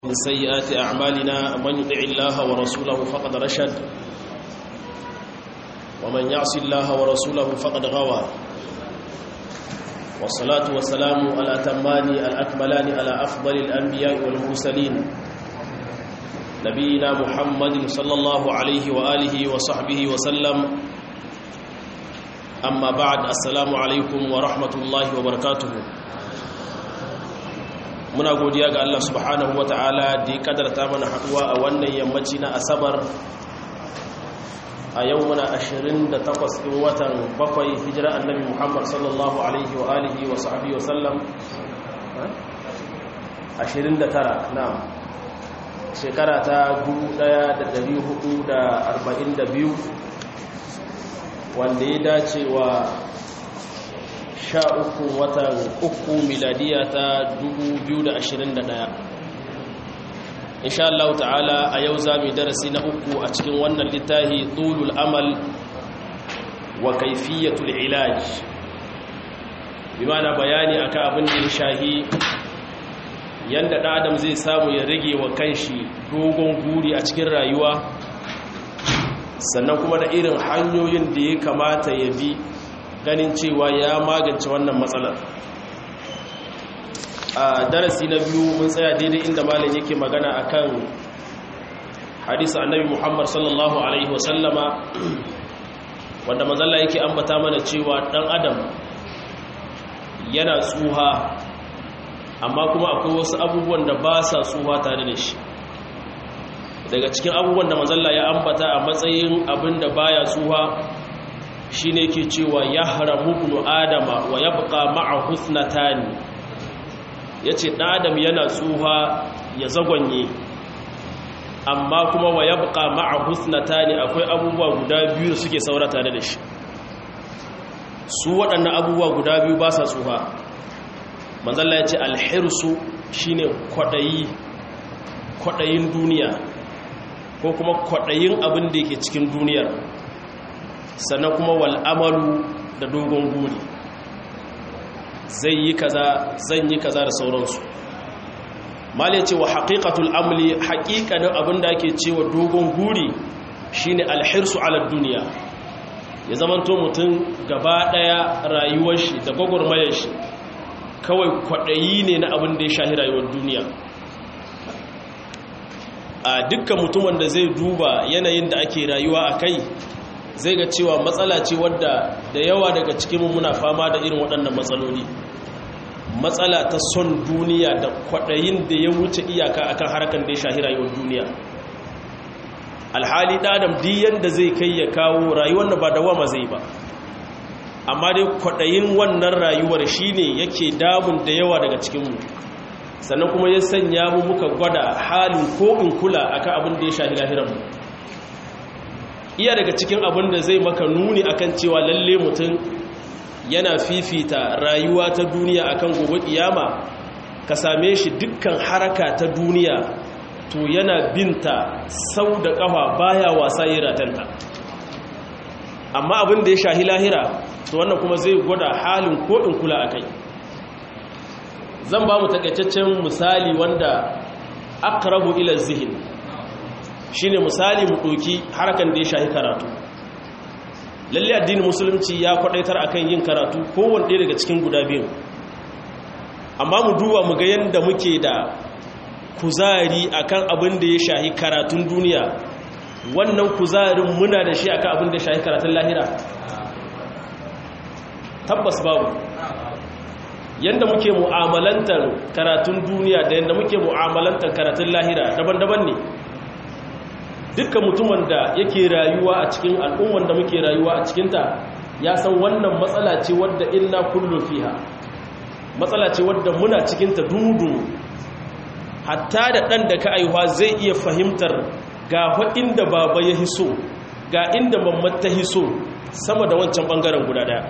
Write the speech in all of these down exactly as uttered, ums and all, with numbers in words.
من سيئات أعمالنا من يطع الله ورسوله فقد رشد ومن يعص الله ورسوله فقد غوى والصلاة والسلام على تمان الأكملان على أفضل الأنبياء والمرسلين نبينا محمد صلى الله عليه وآله وصحبه وسلم أما بعد السلام عليكم ورحمة الله وبركاته. Muna godiya ga Allah subhanahu wa ta'ala da ya kadarta mana haduwa a wannan yammaci na asabar a yau muna ashirin da takwas ɗin watan bakwai hijira annabi Muhammad sallallahu alaihi wa alihi wa sahbihi wa sallam ashirin da tara na shekara ta dubu ɗaya da ɗari hudu da arba'in da biyu wanda ya dace wa sha uku watan uku miladiya ta dubu biyu da ashirin da ɗaya. Insha Allah ta'ala a yau za mu darasi na uku a cikin wannan littafi tulul amal wa kaifiyatul ilaj, bi ma'ana bayani akan abin da ya shahi yanda ɗan adam zai samu ya rage wa kanshi dogon guri a cikin rayuwa, sannan kuma da irin hanyoyin da ya kamata ya bi ganin cewa ya magance wannan matsalar. A darasi na biyu mun tsaya daidai inda malam yake magana akan hadisi annabi Muhammad sallallahu alaihi wasallama wanda manzalla yake ambata mana cewa dan adam yana tsuha amma kuma akwai wasu abubuwan da ba sa tsuha tare da shi. Daga cikin abubuwan da manzalla ya ambata a matsayin abin da baya tsuha shi ne ke cewa ya haramu ibn adama wa ya buƙa ma'a husnatani, ya ce ɗadam yana tsuha ya zagonye amma kuma wa ya buƙa ma'a husnatani akwai abubuwa guda biyu da suke saura tare da shi. Su waɗannan abubuwa guda biyu ba sa tsuha. manzalla ya ce alhirsu shi ne kwaɗayin duniya ko kuma kwaɗayin abin da yake cikin duniyar, sannan kuma wal'amalu da dogon guri, zai yi kaza zan yi kaza da sauransu. mali ce wa haƙiƙatul amli, haƙiƙanin abin da ake cewa dogon guri shine alhirsu ala duniya, ya zamanto mutum gaba ɗaya rayuwar shi da gwagwarmayar shi kawai kwaɗayi ne na abin da ya shahi rayuwar duniya. A dukkan mutumin da zai duba yanayin da ake rayuwa a kai zai ga cewa matsala ce wadda da yawa daga cikin muna fama da irin waɗannan matsaloli, matsala ta son duniya da kwaɗayin da ya wuce iyaka akan harkar da ya shahi rayuwar duniya. Alhali ɗadam diyan da zai kai ya kawo rayuwar da ba dawama zai ba, amma dai kwaɗayin wannan rayuwar shine yake damun da yawa daga cikinmu, sannan kuma ya sanya mu muka gwada halin ko in kula akan abin da ya shahi lahiranmu. Iya daga cikin abin da zai maka nuni akan cewa lalle mutum yana fifita rayuwa ta duniya akan gobe kiyama, ka same shi dukkan haraka ta duniya to yana binta sau da kafa baya wasa yi ratanta. Amma abin da ya shahi lahira to wannan kuma zai gwada halin ko in kula akai. Zan ba mu takaitaccen misali wanda aqrabu ila zihin, shine misali mu ɗoki harkan da ya shahi karatu. Lalle addinin musulunci ya kwadaitar akan yin karatu kowanne ɗaya daga cikin guda biyu, amma mu duba mu ga yanda muke da kuzari akan abin da ya shahi karatun duniya, wannan kuzarin muna da shi akan abin da ya shahi karatun lahira? Tabbas babu. Yanda muke mu'amalantar karatun duniya da yanda muke mu'amalantar karatun lahira daban-daban ne. Dukkan mutumin da yake rayuwa a cikin al'umman da muke rayuwa a cikinta ya san wannan matsala ce wadda inna kullu fiha, matsala ce wadda muna cikinta dudu. Hatta da ɗan da ka aihuwa zai iya fahimtar ga inda baba ya hiso, ga inda mamman ta hiso sama da wancan ɓangaren guda ɗaya.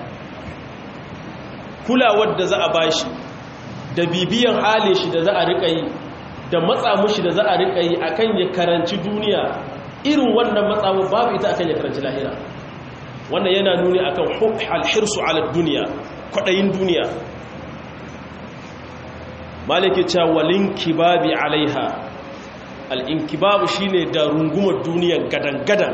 Kulawar da za a bashi da bibiyan halin shi da za a riƙa yi da matsa mushi da za a riƙa yi akan ya karanci duniya, irin wannan matsawa babu ita akan ya karanci lahira. Wannan yana nuni akan alhirsu ala duniya, kwaɗayin duniya. maliki cewa walin kibabi alaiha al'inkibabu shi ne da rungumar duniyan gadan-gadan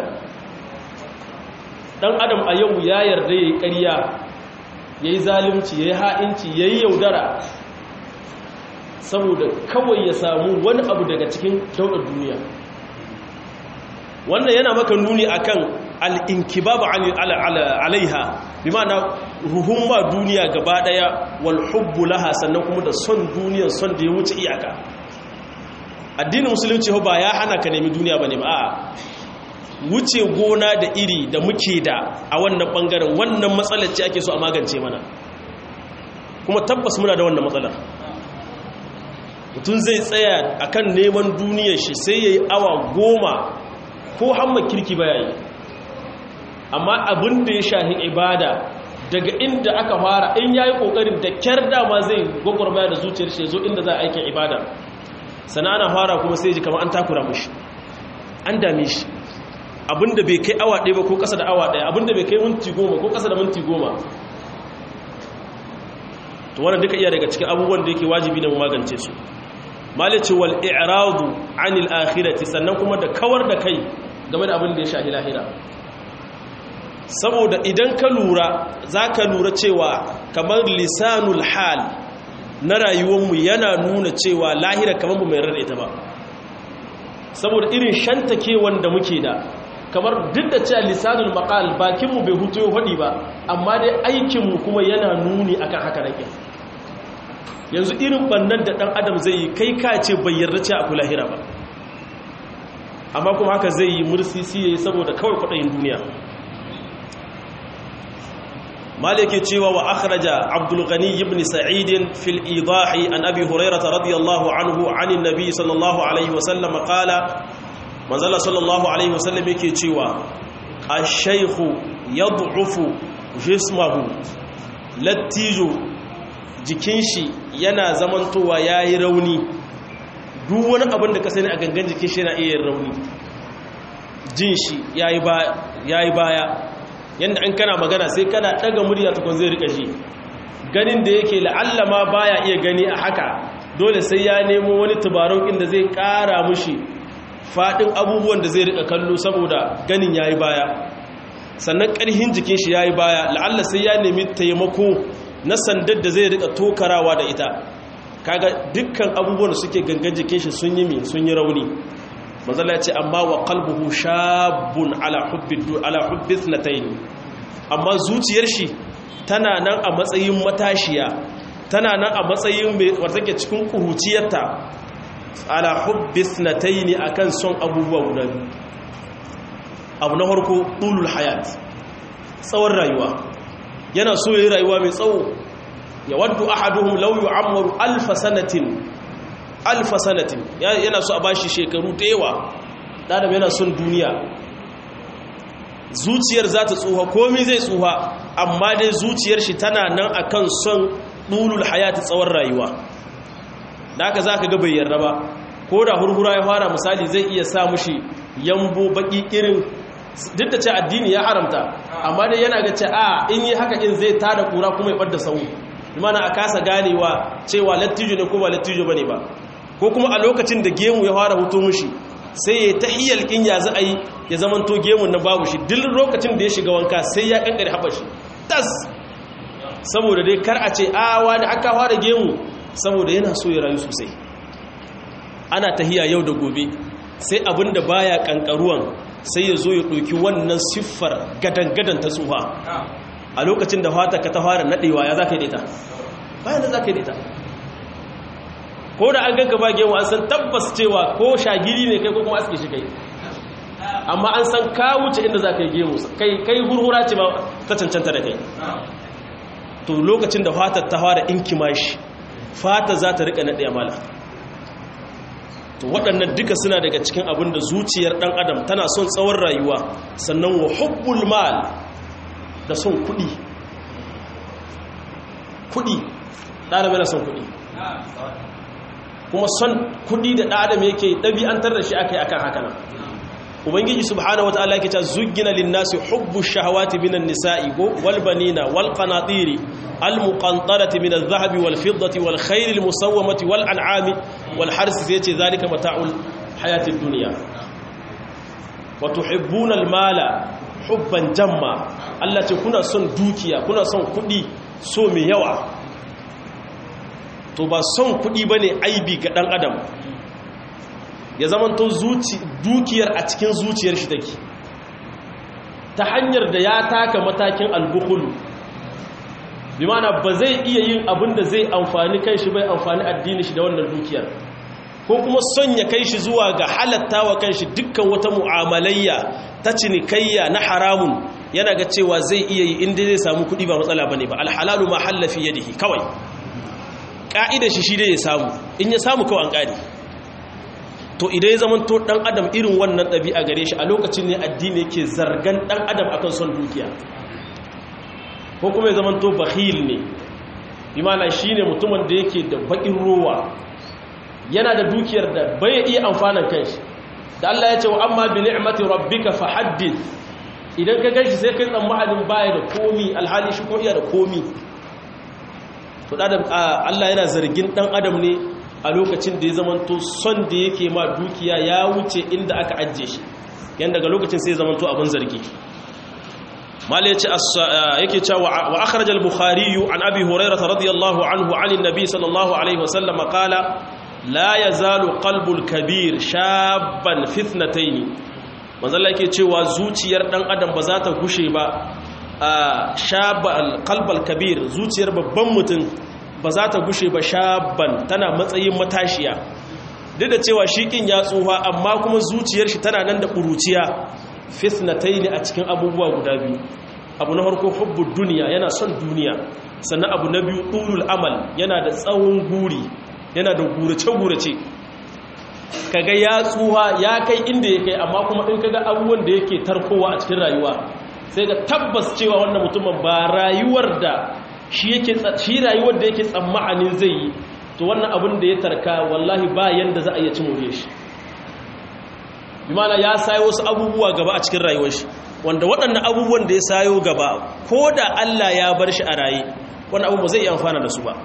ɗan adam a yau ya yarda ya yi ƙarya ya yi zalimci ya yi ha'inci ya yi yaudara saboda kawai ya samu wani abu daga cikin daular duniya wannan yana maka nuni akan al'inkibabu alaiha bi ma'ana ruhun ma duniya gaba ɗaya wal hubbu laha sannan kuma da son duniyan son da ya wuce iyaka addinin musulunci ba ya hana ka nemi duniya ba ne ba a wuce gona da iri da muke da a wannan bangaren wannan matsalar ce ake so a magance mana kuma tabbas muna da wannan matsalar mutum zai tsaya akan neman duniyar shi sai ya yi awa goma ko hamma kirki ba yayi amma abin da ya shahi ibada daga inda aka fara in yayi kokarin da kyar dama zai gwagwarmaya da zuciyar shi zo inda za a aikin ibada sana ana fara kuma sai ji kamar an takura mushi an dame shi abinda bai kai awa ɗaya ba ko ƙasa da awa ɗaya abinda bai kai minti goma ko ƙasa da minti goma to wannan duka iya daga cikin abubuwan da yake wajibi da mu magance su malice wal i'radu anil akhirati sannan kuma da kawar da kai game da abin da ya shahi lahira saboda idan ka lura zaka lura cewa kamar lisanul hal na rayuwarmu yana nuna cewa lahira kamar mai rarra ita ba saboda irin shantake wanda muke da kamar duk da cewa lisanul maqal bakinmu bai hutu ya hadi ba amma dai aikinmu kuma yana nuni akan haka rake yanzu irin bannan da dan adam zai yi kai ka ce bai yarda cewa akwai lahira ba amma kuma haka zai yi mursisi yayi saboda kawai kudayin duniya مالك تشيوا وأخرج عبد الغني بن سعيد في الإيضاح عن أبي هريرة رضي الله عنه عن النبي صلى الله عليه وسلم قال من زال صلى الله عليه وسلم تشيوا الشيخ يضعف جسمه لتيجو jikinshi yana zamantowa yayi rauni duk wani abin da ka sani a gangan jikin shi yana iya rauni jin shi yayi ba yayi baya yanda an kana magana sai kana daga murya tukun zai rika shi ganin da yake la'allama baya iya gani a haka dole sai ya nemo wani tubarau inda zai kara mushi fadin abubuwan da zai rika kallo saboda ganin yayi baya sannan karhin jikin shi yayi baya la'alla sai ya nemi taimako na sandar da zai rika tokarawa da ita kaga dukkan abubuwan da suke gangan jikin shi sun yi mi sun yi rauni manzala ya ce amma wa qalbuhu shabun ala hubbi ala hubbi ithnatayn amma zuciyar shi tana nan a matsayin matashiya tana nan a matsayin mai wanda take cikin kuruciyarta ala hubbi ithnatayn akan son abubuwa guda biyu abu na farko tulul hayat tsawon rayuwa yana so yayi rayuwa mai tsawo ya waddu ahaduhum law yu'ammaru alf sanatin alfa sanatin yana so a bashi shekaru da yawa ɗadam yana son duniya zuciyar za ta tsuha komi zai tsuha amma dai zuciyar shi tana nan akan son ɗulul hayati tsawon rayuwa da haka za ka ga bai yarda ba ko da hurhura ya fara misali zai iya sa mushi yambo baki irin duk da ce addini ya haramta amma dai yana ga ce a in yi haka in zai tada kura kuma ya ɓadda sau imana a kasa ganewa cewa lattijo ne ko ba lattijo ba ne ba ko kuma a lokacin da gemu ya fara hutu mushi sai ya tahiyar kin ya za a yi ya zaman to gemun na babu shi duk lokacin da ya shiga wanka sai ya kankare haɓa shi tas saboda dai kar a ce a wani aka fara gemu saboda yana so ya rayu sosai ana tahiya yau da gobe sai abin da baya kankaruwan sai ya zo ya ɗauki wannan siffar gadan-gadan ta tsuha a lokacin da fata ka ta fara naɗewa ya za ka yi daita bayan da za ka yi daita ko da an ganka ba gemu an san tabbas cewa ko shagiri ne kai ko kuma aske shi kai amma an san ka wuce inda za ka yi gemu kai kai hurhura ce ba ta cancanta da kai to lokacin da fatar ta fara inkima shi fata za ta rika naɗe amala to waɗannan duka suna daga cikin abin da zuciyar ɗan adam tana son tsawon rayuwa sannan wa hubbul mal da son kuɗi kuɗi ɗan adam yana son kuɗi kuma son kuɗi da ɗan adam yake ɗabi'antar da shi aka yi akan haka nan ubangiji subhanahu wataala yake ta zuggina linnasi hubbu shahawati minan nisa'i wal banina wal qanatiri al muqantarati min adh-dhahabi wal fiddati wal khayli al musawwamati wal an'ami wal harsi yace zalika mata'ul hayatid dunya wa tuhibbuna al-mala hubban jamma Allah ce kuna son dukiya kuna son kudi so mai yawa to ba son kudi bane aibi ga dan adam ya zamanto zuci dukiyar a cikin zuciyar shi take ta hanyar da ya taka matakin al-bukhul bi ma'ana ba zai iya yin abin da zai amfani kanshi bai amfani addini shi da wannan dukiyar ko kuma son ya kai shi zuwa ga halatta wa kanshi dukkan wata mu'amalayya ta cinikayya na haramun yana ga cewa zai iya yi inda zai samu kuɗi ba matsala bane ba alhalalu ma halla fi yadihi kawai ka'idar shi shi dai ya samu in ya samu kawai an kare to idan ya zama to dan adam irin wannan ɗabi'a gare shi a lokacin ne addini yake zargan dan adam akan son dukiya ko kuma ya zama to bakhil ne bi ma'ana shine mutumin da yake da bakin ruwa yana da dukiyar da bai iya amfanan kanshi da Allah ya ce wa amma bi ni'mati rabbika fahaddith idan ka gashi sai kai tsammanin baya da komi alhali shi ko iya da komi to adam Allah yana zargin dan adam ne a lokacin da ya zamanto son da yake ma dukiya ya wuce inda aka ajje shi yan daga lokacin sai ya zamanto abin zargi mala yace yake cewa wa akhraj al-bukhari an abi hurairah radiyallahu anhu an an-nabi sallallahu alaihi wasallam qala la yazalu qalbul kabir shabban fitnatayn manzo Allah yake cewa zuciyar dan adam ba za ta gushe ba shabal qalbal kabir zuciyar babban mutum ba za ta gushe ba shabban tana matsayin matashiya duk da cewa shikin ya tsufa amma kuma zuciyar shi tana nan da kuruciya fitnatayn a cikin abubuwa guda biyu abu na farko hubbud dunya yana son duniya sannan abu na biyu tulul amal yana da tsawon guri yana da gurace-gurace kaga ya tsuha ya kai inda ya kai amma kuma in kaga abubuwan da yake tarkowa a cikin rayuwa sai ga tabbas cewa wannan mutumin ba rayuwar da shi yake shi rayuwar da yake tsammanin zai yi to wannan abin da ya tarka wallahi ba yanda za a iya cimore shi bi ma'ana ya sayo wasu abubuwa gaba a cikin rayuwar shi wanda waɗannan abubuwan da ya sayo gaba ko da Allah ya bar shi a raye wannan abu ba zai iya amfana da su ba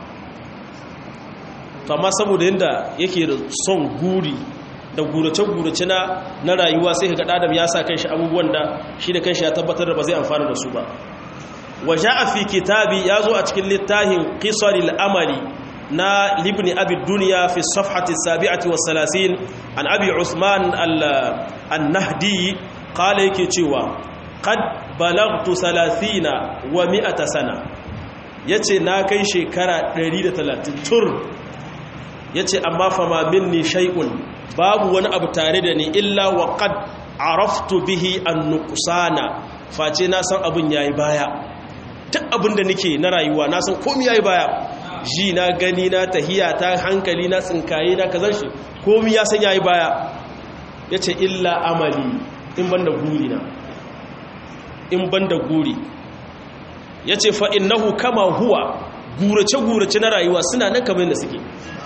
to amma saboda yanda yake da son guri da gurace-gurace na na rayuwa sai ka ga adam ya sa kanshi abubuwan da shi da kanshi ya tabbatar da ba zai amfana da su ba waja'a fi kitabi yazo a cikin littafin qisaril amali na libni abi dunya fi safhati sabi'ati was salasin an abi usman an-nahdi qala yake cewa qad balagtu thalathina wa mi'ata sana yace na kai shekara ɗari da talatin tur yace amma fa ma minni shay'un babu wani abu tare da ni illa wa qad araftu bihi an-nuqsana face na san abun yayi baya duk abin da nake na rayuwa na san komai yayi baya ji na gani na tahiya ta hankali na tsinkaye na kazan shi komai ya san yayi baya yace illa amali in banda guri na in banda guri yace fa innahu kama huwa gurace gurace na rayuwa suna nan kamar da suke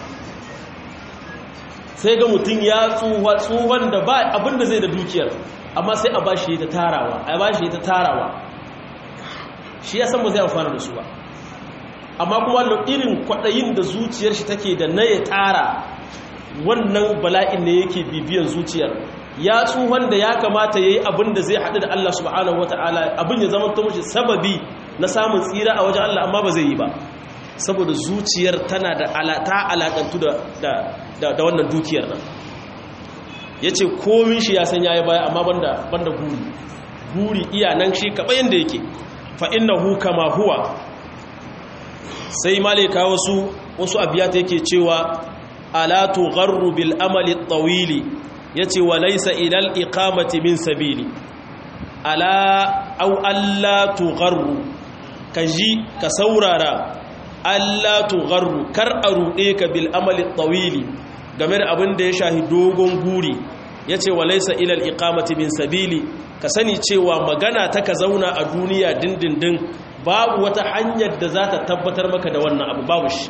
sai ga mutum ya tsuwa tsuwan da ba abinda zai da dukiyar amma sai a bashi ta tarawa a bashi ta tarawa shi ya san ba zai amfana da su ba amma kuma irin kwaɗayin da zuciyar shi take da na ya tara wannan bala'in ne yake bibiyan zuciyar ya tsuhan da ya kamata ya yi abin da zai haɗu da Allah subhanahu wata'ala abin ya zama mashi sababi na samun tsira a wajen Allah amma ba zai yi ba saboda zuciyar tana da ta alaƙantu da wannan dukiyar nan ya ce komin shi ya san ya yi baya amma banda guri guri iya nan shi kaɓayin da yake fa'innahu kama huwa sai malika wasu wasu abiyata yake cewa ala tugharru bil amali tawili yace wa laysa ila al iqamati min sabili ala aw alla tugharru kaji ka saurara alla tugharru kar a rude ka bil amali tawili game da abin da ya shahi dogon guri yace wa laysa ila al iqamati min sabili ka sani cewa magana ta ka zauna a duniya dindindin babu wata hanyar da za ta tabbatar maka da wannan abu babu shi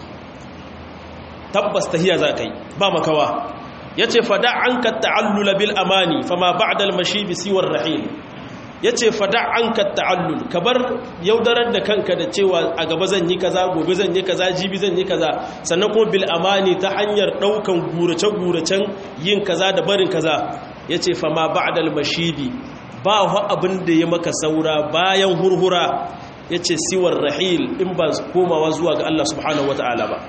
tabbas tahiya za ka yi ba makawa ya ce fada an ka ta'allula bil amani fama ba'da al-mashi bi siwar rahil yace fada anka ta'allul kabar yaudarar da kanka da cewa a gaba zan yi kaza gobe zan yi kaza jibi zan yi kaza sannan kuma bil amani ta hanyar daukan gurace guracen yin kaza da barin kaza yace fa ma ba'dal mashidi ba hu abin da ya maka saura bayan hurhura yace siwar rahil in ba komawa zuwa ga Allah subhanahu wataala ba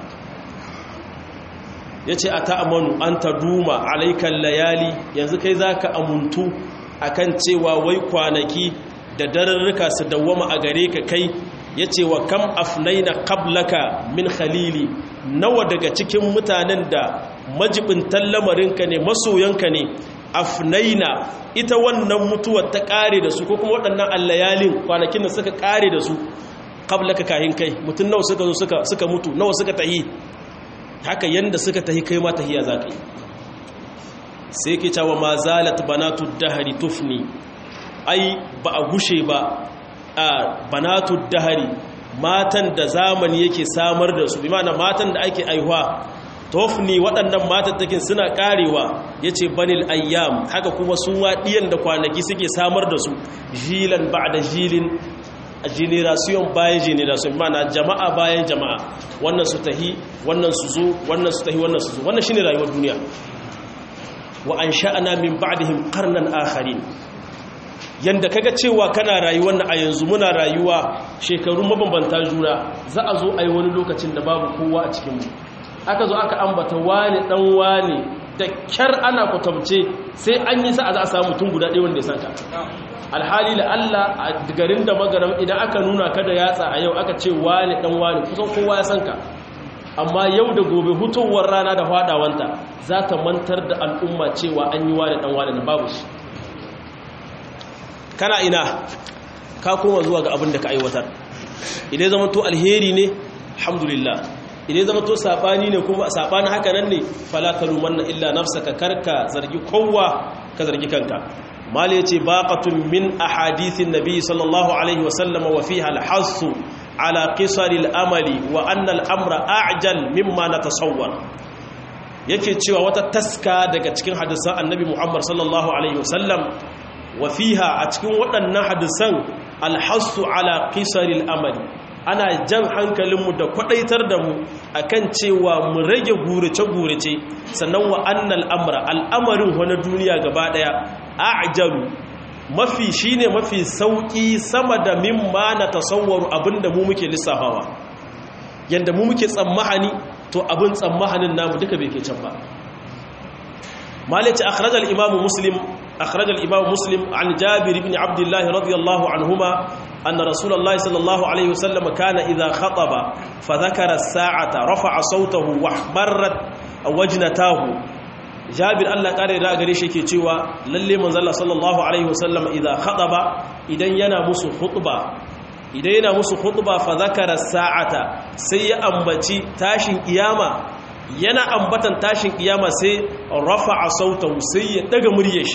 yace ata'amanu anta duma alaikal layali yanzu kai zaka amuntu akan cewa wai kwanaki da dararruka su dawwama a gare ka kai yace wa kam afnaina qablaka min khalili nawa daga cikin mutanen da majibintan lamarinka ne masoyanka ne afnaina ita wannan mutuwar ta kare da su ko kuma waɗannan allayalin kwanakin da suka kare da su qablaka kahin kai mutun nawa suka zo suka suka mutu nawa suka tahi haka yanda suka tahi kai ma tahiya zakai sai ke cewa ma zalat banatu dahari tufni ai ba a gushe ba a banatu dahari matan da zamani yake samar da su bi ma'ana matan da ake aihuwa tufni waɗannan matan take suna karewa yace banil ayyam haka kuma sun waɗiyan da kwanaki suke samar da su jilan ba'da jilin generation bayan generation ma'ana jama'a bayan jama'a wannan su tahi wannan su zo wannan su tahi wannan su zo wannan shine rayuwar duniya wa an sha'ana min ba'dihim qarnan akharin yanda kaga cewa kana rayuwar na a yanzu muna rayuwa shekaru mabambanta juna za a zo a yi wani lokacin da babu kowa a cikin mu aka zo aka ambata wani dan wani da kyar ana kwatamce sai an yi sa'a za a samu mutum guda ɗaya wanda ya sanka alhali la Allah a garin da magaram idan aka nuna ka da yatsa a yau aka ce wani dan wani kusan kowa ya sanka amma yau da gobe hutowar rana da fadawanta za ta mantar da al'umma cewa an yi wani dan wani na babu shi kana ina ka koma zuwa ga abin da ka aiwatar idan zama to alheri ne alhamdulillah idan zama to sabani ne kuma sabani haka nan ne fala talumanna illa nafsaka karka zargi kowa ka zargi kanka mali yace baqatun min ahadithin nabi sallallahu alaihi wasallam wa fiha al-hasu ala qisar al-amali wa anna al-amra a'jal mimma natasawwar yake cewa wata taska daga cikin hadisan annabi Muhammad sallallahu alaihi wasallam wa fiha a cikin waɗannan hadisan al-hasu ala qisar al-amali ana jan hankalinmu da kwadaitar da mu akan cewa mu rage gurace-gurace sannan wa annal amra al'amarin wani duniya gaba daya a'jalu mafi shine mafi sauki sama da mimma na tasawwaru abinda mu muke lissafawa yanda mu muke tsammahani to abin tsammahanin namu duka bai ke can ba malaci akhraj al-imam muslim akhraj al-imam muslim an jabir ibn abdullah radiyallahu anhuma أن رسول الله صلى الله عليه وسلم كان إذا خطب فذكر الساعة رفع صوته واحمرت وجنتاه جابر الله قال إذا قريش كي تيوى للي من الله صلى الله عليه وسلم إذا خطب إذا ينامس خطبة إذا ينامس خطبة فذكر الساعة سي أنبتي تاشن قيامة ينا أنبتا تاشن قيامة سي رفع صوته سي تغمريش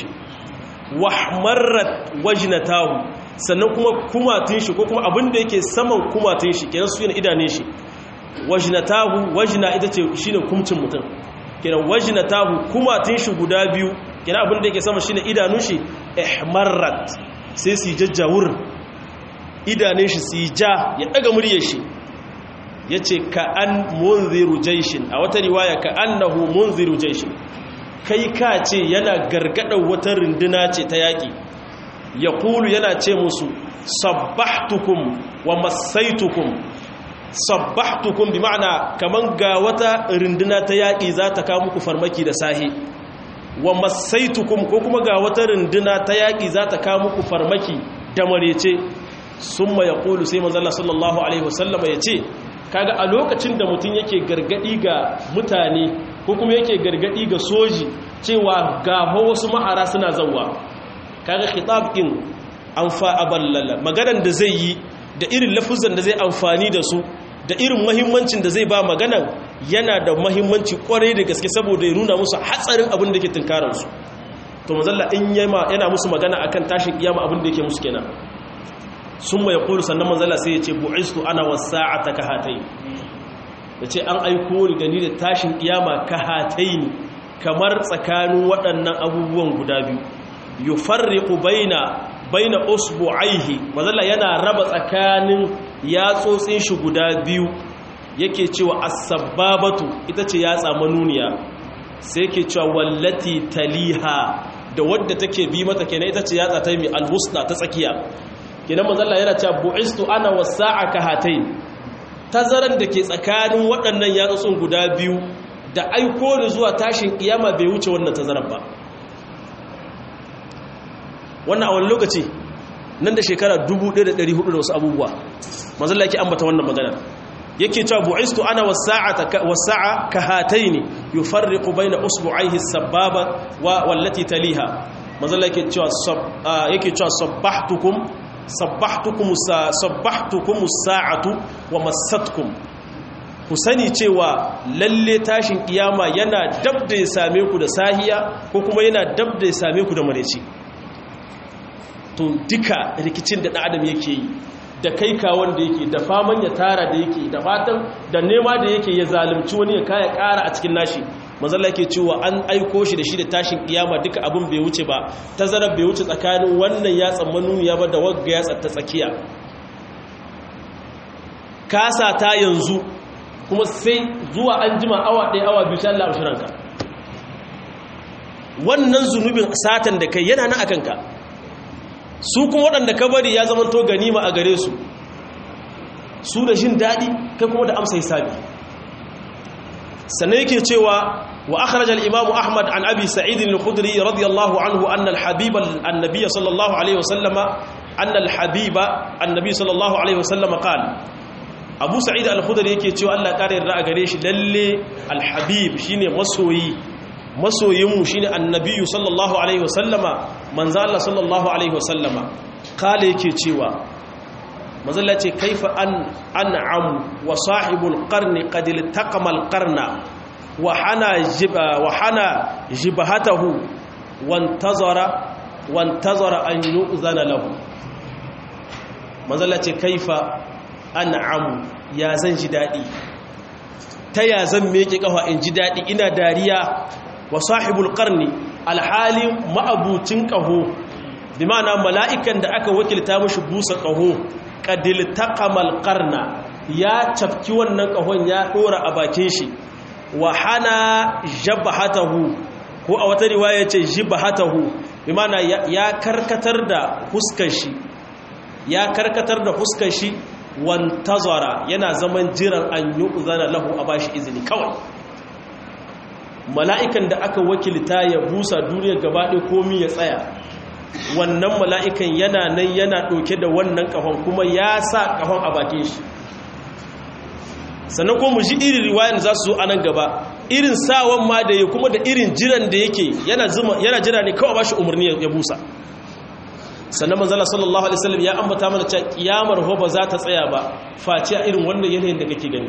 واحمرت وجنتاه sannan kuma kumatun shi ko kuma abin da yake saman kumatun shi kenan su yana idanun shi wajnatahu wajna ita ce shine kumcin mutum kenan wajnatahu kumatun shi guda biyu kenan abin da yake sama shine idanun shi ihmarrat sai su jajjawur idanun shi su ja ya daga muryar shi yace ka an munziru jayshin a wata riwaya ka annahu munziru jayshin kai ka ce yana gargadar wata runduna ce ta yaki ya kulu yana ce musu sabbahtukum wa masaitukum sabbahtukum bi ma'ana kaman ga wata rinduna ta yaƙi za ta kawo muku farmaki da sahi wa masaitukum ko kuma ga wata rinduna ta yaƙi za ta kawo muku farmaki da marece summa ya kulu sai manzala sallallahu alaihi wasallam ya ce kaga a lokacin da mutum yake gargadi ga mutane ko kuma yake gargadi ga soji cewa ga wasu ma'ara suna zawwa kaga khitab din anfa aballala maganan da zai yi da irin lafuzan da zai amfani da su da irin muhimmancin da zai ba maganan yana da muhimmanci kwarai da gaske saboda ya nuna musu hatsarin abin da ke tunkarar su to mazalla in yema yana musu magana akan tashin kiyama abin da yake musu kenan summa yaqulu sannan manzalla sai ya ce bu'istu ana was-sa'ata kahatayn yace an aiko ni gani da tashin kiyama kahatayn kamar tsakanin waɗannan abubuwan guda biyu yufarriqu baina baina usbu'aihi mazalla yana raba tsakanin yatsotsin shi guda biyu yake cewa as-sababatu ita ce yatsa manuniya sai yake cewa wallati taliha da wadda take bi mata kenan ita ce yatsa ta mi al-wusta ta tsakiya kenan mazalla yana cewa bu'istu ana was-sa'a kahatayn tazaran da ke tsakanin waɗannan yatsotsin guda biyu da aiko ni zuwa tashin kiyama bai wuce wannan tazarar ba wannan a wani lokaci nan da shekara dubu ɗaya da ɗari hudu da wasu abubuwa manzala yake ambata wannan magana yake cewa bu'istu ana wasa'a ka hataini yufarriqu baina usbu'aihi as-sababa wa wallati taliha manzala yake cewa yake cewa sabbahtukum sabbahtukum sabbahtukum as-sa'atu wa massatkum ku sani cewa lalle tashin kiyama yana dab da ya same ku da sahiya ko kuma yana dab da ya same ku da mareci to duka rikicin da ɗan adam yake yi da kai kawon da yake da faman ya tara da yake da fatan da nema da yake ya zalunci wani ya kaya ƙara a cikin nashi mazalla yake cewa an aiko shi da shi da tashin kiyama duka abin bai wuce ba tazarar bai wuce tsakanin wannan yatsan manuniya ba da wagga yatsan ta tsakiya kasa ta yanzu kuma sai zuwa an jima awa ɗaya awa biyu sha Allah ashiranka wannan zunubin satan da kai yana nan akan ka su kuma waɗanda ka bari ya zama to ganima a gare su su da jin daɗi kai kuma da amsa hisabi sannan yake cewa wa akhraj al-imam ahmad an abi sa'id al-khudri radiyallahu anhu anna al-habib an-nabiy sallallahu alayhi wasallama anna al-habiba an-nabiy sallallahu alayhi wasallama qala abu sa'id al-khudri yake cewa Allah kare yarda a gare shi lalle al-habib shine masoyi masoyinmu shi ne annabiyu sallallahu alaihi wasallama manzo Allah sallallahu alaihi wasallama kale yake cewa manzala ce kaifa an an'am wa sahibul qarni qad iltaqama al-qarna wa hana jiba wa hana jibhatahu wantazara wantazara an yu'zana lahu manzala ce kaifa an'am ya zan ji dadi ta ya zan meke kafa in ji dadi ina dariya wa sahibul qarni alhali ma'abucin qaho bi ma'ana mala'ikan da aka wakilta mushi busa qaho qadil taqamal qarna ya tafki wannan qahon ya dora a bakin shi wa hana jabhatahu ko a wata riwaya ce jibhatahu bi ma'ana ya karkatar da huskar shi ya karkatar da huskar shi wantazara yana zaman jiran an yu'zana lahu a bashi izini kawai mala'ikan da aka wakilta ya busa duniya gabaɗe komi ya tsaya wannan mala'ikan yana nan yana ɗauke da wannan ƙahon kuma ya sa ƙahon a bakin shi sannan kuma mu ji irin riwayan za su zo a nan gaba irin sawan ma da ya kuma da irin jiran da yake yana jira ne kawai ba shi umarni ya busa sannan manzala sallallahu alaihi wasallam ya ambata mana cewa kiyamar hoba za ta tsaya ba face a irin wannan yanayin da kake gani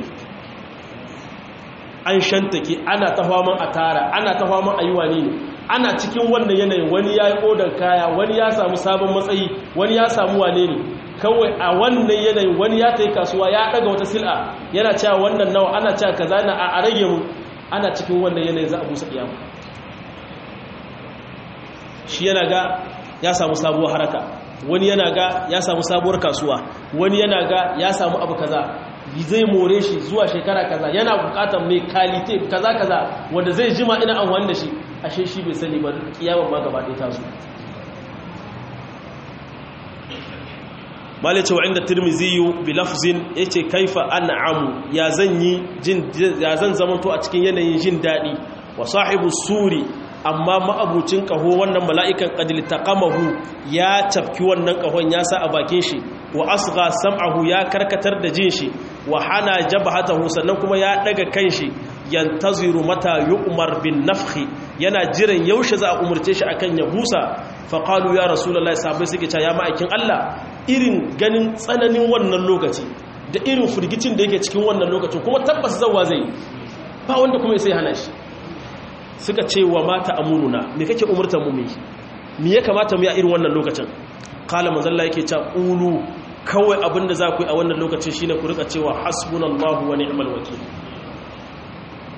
an shantake ana ta faman a tara ana ta faman a yi wane ne ana cikin wannan yanayin wani ya yi odar kaya wani ya samu sabon matsayi wani ya samu wane ne kawai a wannan yanayin wani ya ta yi kasuwa ya ɗaga wata sil'a yana cewa wannan nawa ana cewa kaza na a rage mu ana cikin wannan yanayin za a busa kiyama shi yana ga ya samu sabuwar haraka wani yana ga ya samu sabuwar kasuwa wani yana ga ya samu abu kaza zai more shi zuwa shekara kaza yana bukatar mai kalite kaza kaza wanda zai jima ina amfani da shi ashe shi bai sani ba kiyaman ma gaba ɗaya ta zo malice wa inda tirmizi bi lafzin yace kaifa an'amu ya zan yi jin ya zan zamanto a cikin yanayin jin dadi wa sahibu suri amma ma'abucin kaho wannan mala'ikan qadil taqamahu ya tafki wannan kahon ya sa a bakin shi wa asgha sam'ahu ya karkatar da jin shi wa hana jabhatahu sannan kuma ya daga kanshi yantaziru mata yu'mar bin nafhi yana jiran yaushe za a umurce shi akan ya busa fa qalu ya rasulullahi sahabbai suke cewa ya ma'aikin Allah irin ganin tsananin wannan lokaci da irin furgicin da yake cikin wannan lokacin kuma tabbas zawa zai ba wanda kuma sai hana shi suka ce wa mata amuruna me kake umurtar mu me me ya kamata mu yi a irin wannan lokacin kala manzalla yake cewa qulu kawai abinda za ku yi a wannan lokacin shine ku rika cewa hasbunallahu wa ni'mal wakeel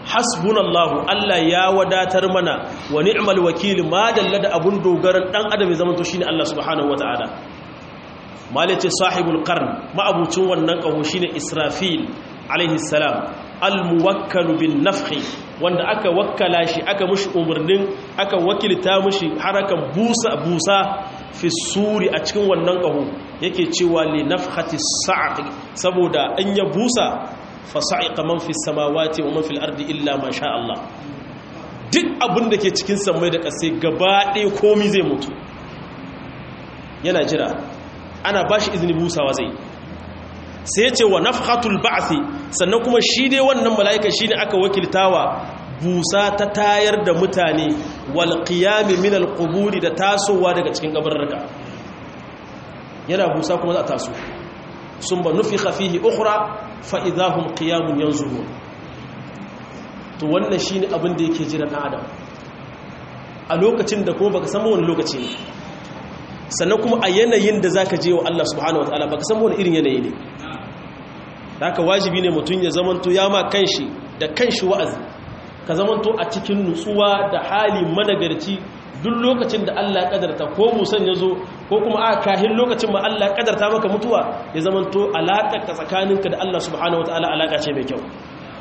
hasbunallahu Allah ya wadatar mana wa ni'mal wakil ma dalla da abun dogaran dan adam ya zama to shine Allah subhanahu wataala malace sahibul qarn ma'abucin wannan kaho shine Israfil alaihi salam al-muwakkalu bin nafhi wanda aka wakkala shi aka mushi umurnin aka wakilta mushi harakan busa busa fi suri a cikin wannan kaho yake cewa li nafhati sa'q saboda an ya busa fa sa'iqa man fi samawati wa man fil ardi illa ma sha Allah duk abin da ke cikin samai da ƙasa gaba ɗaya komai zai mutu yana jira ana bashi izini busawa zai sai ya ce wa nafhatul ba'thi sannan kuma shi dai wannan mala'ika shine aka wakiltawa busa ta tayar da mutane wal qiyam min al qubur da tasowa daga cikin kabarruka yana busa kuma za a taso summa nufikha fihi ukhra fa idahum qiyamun yanzurun to wannan shine abin da yake jira dan adam a lokacin da kuma baka san wani lokaci ne sannan kuma a yanayin da zaka je wa Allah subhanahu wataala baka san wani irin yanayi ne haka wajibi ne mutum ya zamanto ya ma kanshi da kanshi wa'azi ka zamanto a cikin nutsuwa da hali managarci duk lokacin da Allah ya kadarta ko musan ya zo ko kuma a kahin lokacin ma Allah ya kadarta maka mutuwa ya zamanto alaƙar ka tsakaninka da Allah subhanahu wataala alaƙa ce mai kyau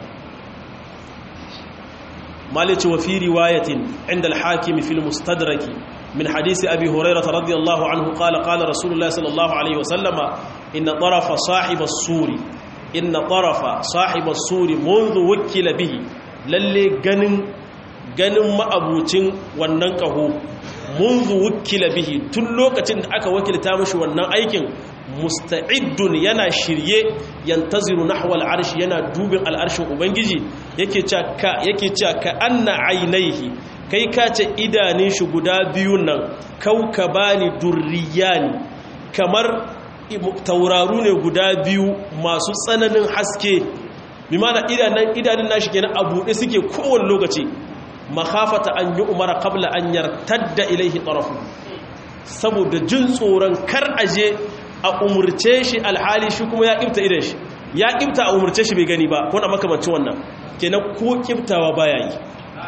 malice wa fi riwayatin inda al-hakim fi al-mustadrak min hadisi abi hurairah radiyallahu anhu qala qala rasulullah sallallahu alaihi wasallama inna tarafa sahib as-suri inna tarafa sahib as-suri منذ wukila bihi lalle ganin ganin ma'abucin wannan kaho منذ wukila bihi tun lokacin da aka wakilta mishi wannan aikin musta'iddun yana shirye yantaziru nahwa al-arsh yana dubin al-arshin ubangiji yake cewa ka yake cewa ka anna aynaihi kai ka ce idanin shi guda biyun nan kaukabani durriyani kamar tauraru ne guda biyu masu tsananin haske bi mana idanun idanun nashi kenan a buɗe suke kowane lokaci makhafata an yi umara qabla an yartadda ilaihi tarafu saboda jin tsoron kar aje a umurce shi alhali shi kuma ya kibta idan shi ya kibta a umurce shi bai gani ba ko na makamancin wannan kenan ko kibtawa baya yi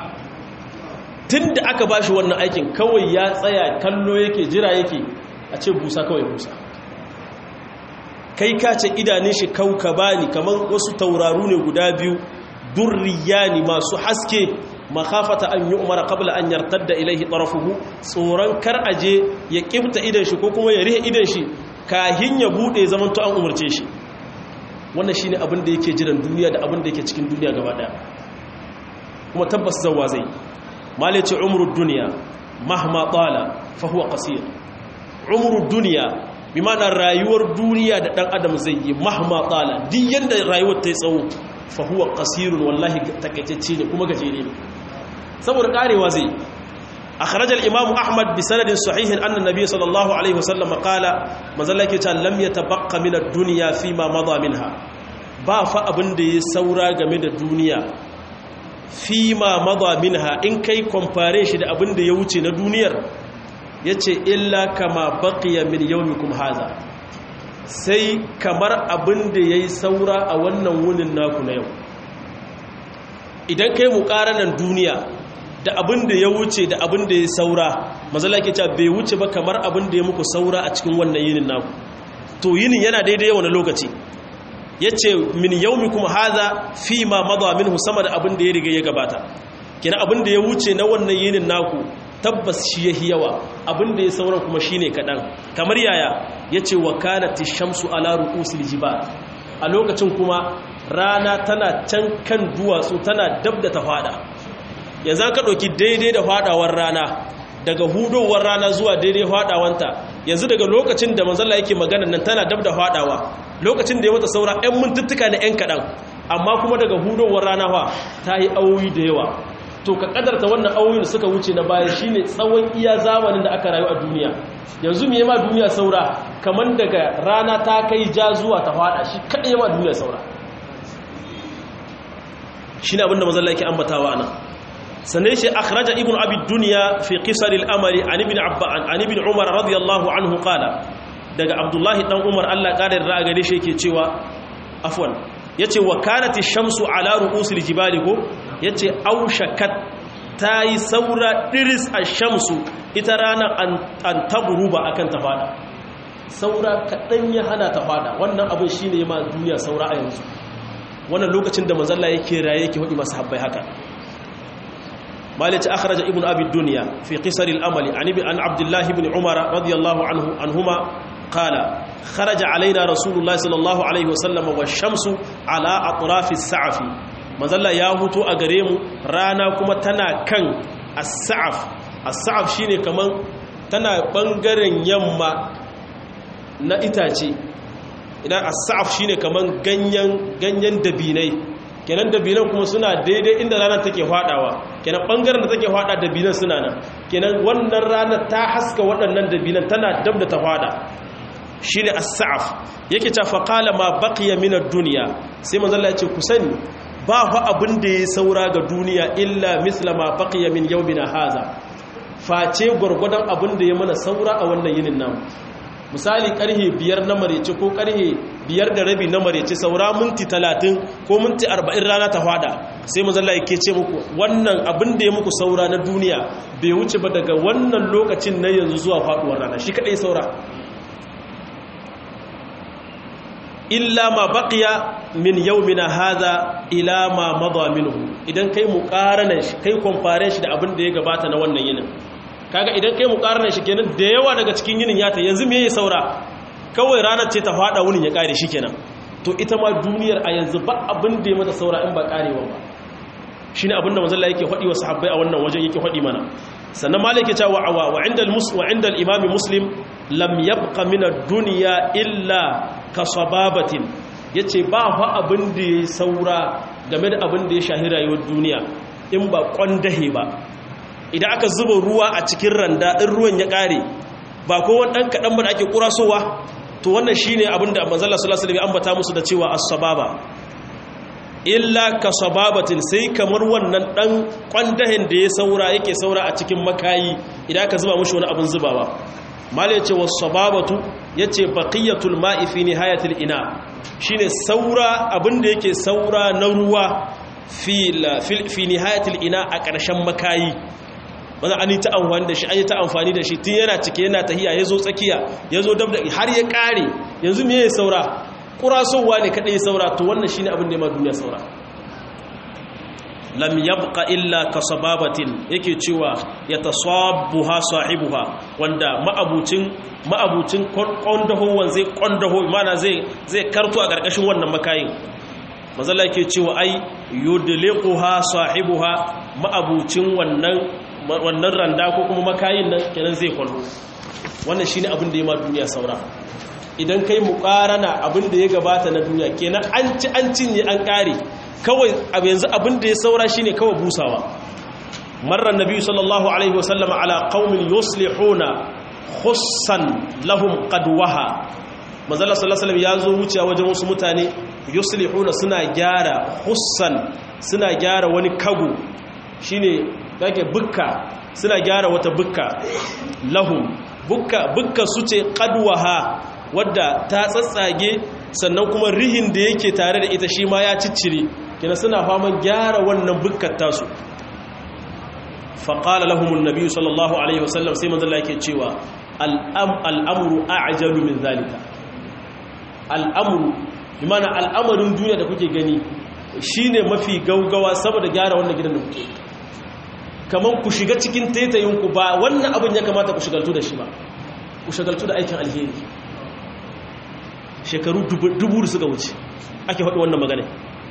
tunda aka bashi wannan aikin kawai ya tsaya kallo yake jira yake a ce busa kawai busa kai ka ce idanun shi kaukabani kamar wasu tauraru ne guda biyu durriyani masu haske makhafata an yi umara qabla an yartadda ilaihi tarafuhu tsoron kar aje ya kibta idan shi ko kuma ya rihe idan shi kahin ya bude zaman to an umurce shi wannan shine abin da yake jiran duniya da abin da yake cikin duniya gaba daya kuma tabbas zawa zai malaci umrud dunya mahma tala fa huwa qasir umrud dunya bi ma'ana rayuwar duniya da dan adam zai yi mahma tala duk yanda rayuwar ta yi tsawo fa huwa qasirun wallahi takaitacce ne kuma gajere ne saboda karewa zai akhraj al-imam ahmad bi sanadin sahih anna an-nabiy sallallahu alaihi wasallam qala mazallake ta lam yatabaqqa min ad-dunya fi ma madha minha ba fa abin da ya saura game da duniya fi ma madha minha in kai compare shi da abin da ya wuce na duniyar yace illa kama baqiya min yawmikum hadha sai kamar abin da yayi saura a wannan wunin naku na yau idan kai muqaranan duniya da abin da ya wuce da abin da ya saura mazala ke cewa bai wuce ba kamar abin da ya muku saura a cikin wannan yinin naku to yinin yana daidai wani lokaci yace min yawmikum hadha fi ma madha minhu sama da abin da ya riga ya gabata kina abin da ya wuce na wannan yinin naku tabbas shi yahi yawa abin da ya saura kuma shine kadan kamar yaya yace wa kanatish shamsu ala ru'usil jibal a lokacin kuma rana tana can kan duwatsu tana dabda ta fada yanzu ka ɗauki daidai da faɗawar rana daga hudowar rana zuwa daidai faɗawanta yanzu daga lokacin da manzalla yake magana nan tana dab da faɗawa lokacin da ya mata saura 'yan mintuttuka na 'yan kaɗan amma kuma daga hudowar rana fa ta yi auyi da yawa to ka ƙadarta wannan auyin suka wuce na baya shine tsawon iya zamanin da aka rayu a duniya yanzu me ma duniya saura kamar daga rana ta kai ja zuwa ta faɗa shi kaɗai ma duniya saura shine abinda manzalla yake ambatawa anan sannan shi akhraja ibn abi dunya fi qisar al-amali an ibn abban an ibn umar radiyallahu anhu qala daga abdullahi dan umar Allah kada da ra'a gare shi yake cewa afwan yace wa kanati shamsu ala ru'usil jibali ko yace aushakat tayi saura diris ash-shamsu ita rana an tabruba akan ta fada saura kadan ya hana ta fada wannan abin shine ma duniya saura a yanzu wannan lokacin da manzo Allah yake raye yake hudi masahabbai haka مالك أخرج ابن أبي الدنيا في قصر الأمل عن عن عبد الله بن عمر رضي الله عنه عنهما قال خرج علينا رسول الله صلى الله عليه وسلم والشمس على أطراف السعف مازال ياهوتو أغريم رانا كما تنا كان السعف السعف شيني كمان تنا بنغرن يما na itace idan as-sa'af shine kaman ganyen ganyen dabinai kenan dabinan kuma suna daidai inda ranar take fadawa kenan bangaren da take fada dabinan suna nan kenan wannan ranar ta haska waɗannan dabinan tana dab da ta fada shine as-sa'af yake ta faqala ma baqiya min ad-dunya sai manzo Allah ya ce ku sani ba fa abin da ya saura ga duniya illa misla ma baqiya min yawmina haza face gurgudan abin da ya mana saura a wannan yinin namu misali karhe biyar na marece ko karhe biyar da rabi na marece saura minti talatin ko minti arba'in rana ta fada sai mazalla yake ce muku wannan abin da ya muku saura na duniya bai wuce ba daga wannan lokacin na yanzu zuwa faduwar rana shi kadai saura illa ma baqiya min yawmina hadha ila ma madha minhu idan kai muqarana shi kai compare shi da abin da ya gabata na wannan yinin kaga idan kai muqarana shi kenan da yawa daga cikin yinin ya ta yanzu me yayi saura kawai ranar ce ta fada wurin ya kare shi kenan to ita ma duniyar a yanzu ba abin da ya mata saura in ba karewa ba shine abin da manzo Allah yake faɗi wa sahabbai a wannan wajen yake faɗi mana sannan malik ya ce wa wa inda al-muslim wa inda al-imam muslim lam yabqa min ad-dunya illa kasababatin yace ba fa abin da yayi saura game da abin da ya shahi rayuwar duniya in ba kwandahe ba idan aka zuba ruwa a cikin randa ɗin ruwan ya ƙare ba ko wani ɗan kaɗan ba da ake ƙurasowa to wannan shi ne abinda manzala sallallahu alaihi ambata musu da cewa as-sababa illa ka sababatin sai kamar wannan ɗan ƙwandahin da ya saura yake saura a cikin makayi idan aka zuba mushi wani abin zubawa mala ya ce wa sababatu ya ce baqiyatul ma'i fi nihayatil ina shine saura abin da yake saura na ruwa fi nihayatil ina a ƙarshen makayi wanda an yi ta amfani da shi an yi ta amfani da shi tun yana cike yana tahiya ya zo tsakiya ya zo dab da har ya ƙare yanzu me ya saura ƙurasowa ne kaɗai ya saura to wannan shi ne abin da ya ma duniya saura lam yabqa illa ka sababatin yake cewa ya tasabbuha sahibuha wanda ma'abucin ma'abucin kondahowan zai kondaho mana zai zai karto a ƙarƙashin wannan makayin mazalla yake cewa ai yudliquha sahibuha ma'abucin wannan wannan randa ko kuma makayin nan kenan zai kwallo wannan shine abin da ya ma duniya saura idan kai muqarana abin da ya gabata na duniya kenan an ci an cinye an kare kawai yanzu abin da ya saura shine kawai busawa marra nabi sallallahu alaihi wasallam ala qaumin yuslihuna khussan lahum qadwaha manzala sallallahu alaihi wasallam ya zo wucewa wajen wasu mutane yuslihuna suna gyara khussan suna gyara wani kago shine yake bukka suna gyara wata bukka lahum bukka bukka su ce qadwaha wadda ta tsatsage sannan kuma rihin da yake tare da ita shi ma ya ciccire kina suna faman gyara wannan bukkar tasu faqala lahum an-nabi sallallahu alaihi wasallam sai manzo Allah yake cewa al-am al-amru a'jalu min zalika al-amru bimana al'amarin duniya da kuke gani shine mafi gaugawa saboda gyara wannan gidan da kuke kaman ku shiga cikin taitayinku ba wannan abin ya kamata ku shigaltu da shi ba ku shigaltu da aikin alheri shekaru dubu da suka wuce ake faɗi wannan magana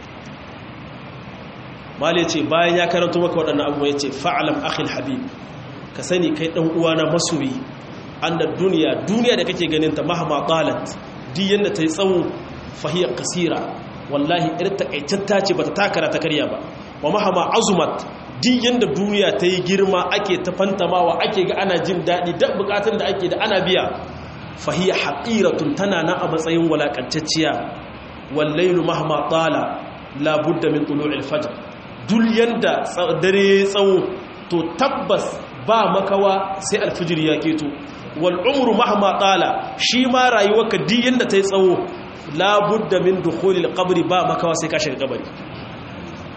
mali ce bayan ya karanto maka waɗannan abubuwa ya ce fa'alam akhil habib ka sani kai ɗan uwana masoyi an da duniya duniya da kake ganin ta mahama talat di yanda ta yi tsawo fahiyar kasira wallahi irin takaitatta ce ba ta takara ta karya ba wa mahama azumat di yanda duniya ta yi girma ake ta fantamawa ake ga ana jin daɗi da bukatun da ake da ana biya fahiyar haƙiratun tana na a matsayin walakantacciya wallailu mahama tsala labudda min tulu'il fajr dul yanda dare tsawo to tabbas ba makawa sai alfijir ya keto wal umru mahama tsala shi ma rayuwarka di yanda ta yi tsawo labudda min dukhulil qabri ba makawa sai ka shiga kabari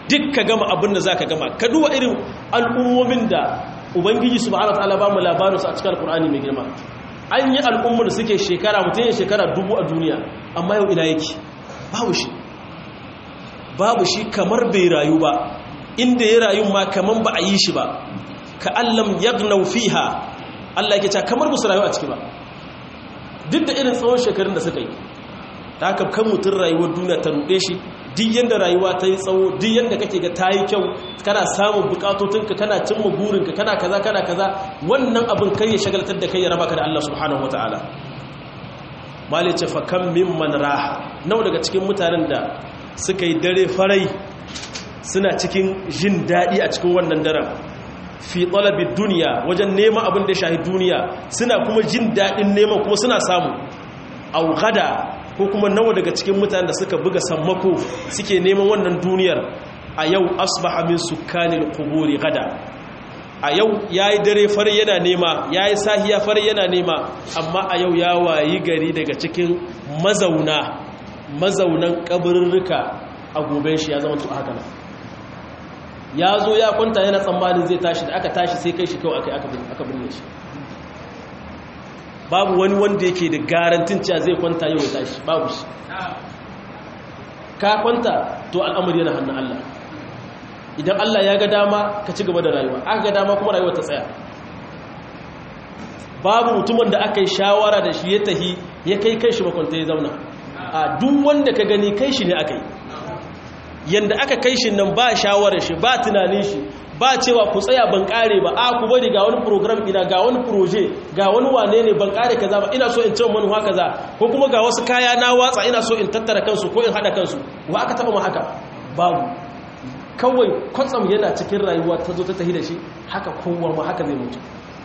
duk ka gama abin da zaka gama ka duba irin al'ummomin da ubangiji subhanahu wataala ba mu labarin su a cikin alqur'ani mai girma an yi al'ummar da suke shekara mutum ya shekara dubu a duniya amma yau ina yake babu shi babu shi kamar bai rayu ba inda ya rayu ma kamar ba a yi shi ba ka allam yagnau fiha Allah yake cewa kamar musu rayu a ciki ba duk da irin tsawon shekarun da suka yi ta haka kan mutum rayuwar duniya ta ruɗe shi duk yanda rayuwa ta yi tsawo duk yanda kake ga ta yi kyau kana samun bukatotinka kana cimma burinka kana kaza kana kaza wannan abin kai ya shagaltar da kai ya raba ka da Allah subhanahu wataala mali ce fa kam mimman raha nawa daga cikin mutanen da suka yi dare farai suna cikin jin daɗi a cikin wannan daren fi talabi duniya wajen neman abin da ya shahi duniya suna kuma jin daɗin neman kuma suna samu au gada ko kuma nawa daga cikin mutanen da suka buga sammako suke neman wannan duniyar a yau asbaha min sukkanil quburi gada a yau yayi dare fari yana nema yayi sahiya fari yana nema amma a yau ya wayi gari daga cikin mazauna mazaunan kaburruka a goben shi ya zama to haka nan ya zo ya kwanta yana tsammanin zai tashi da aka tashi sai kai shi kawai aka aka binne shi babu wani wanda yake da garantin cewa zai kwanta yau ya tashi babu shi ka kwanta to al'amari yana hannun Allah idan Allah ya ga dama ka ci gaba da rayuwa aka ga dama kuma rayuwa ta tsaya babu mutumin da aka yi shawara da shi ya tahi ya kai kai shi makwanta ya zauna a duk wanda ka gani kai shi ne aka yi yanda aka kai shi nan ba shawarar shi ba tunanin shi ba cewa ku tsaya ban kare ba a ku bari ga wani program ina ga wani proje ga wani wane ne ban kare kaza ba ina so in ce manuwa kaza ko kuma ga wasu kaya na watsa ina so in tattara kansu ko in hada kansu wa aka taba mu haka babu kawai kwatsam yana cikin rayuwa ta zo ta tahi da shi haka kowa ma haka zai mutu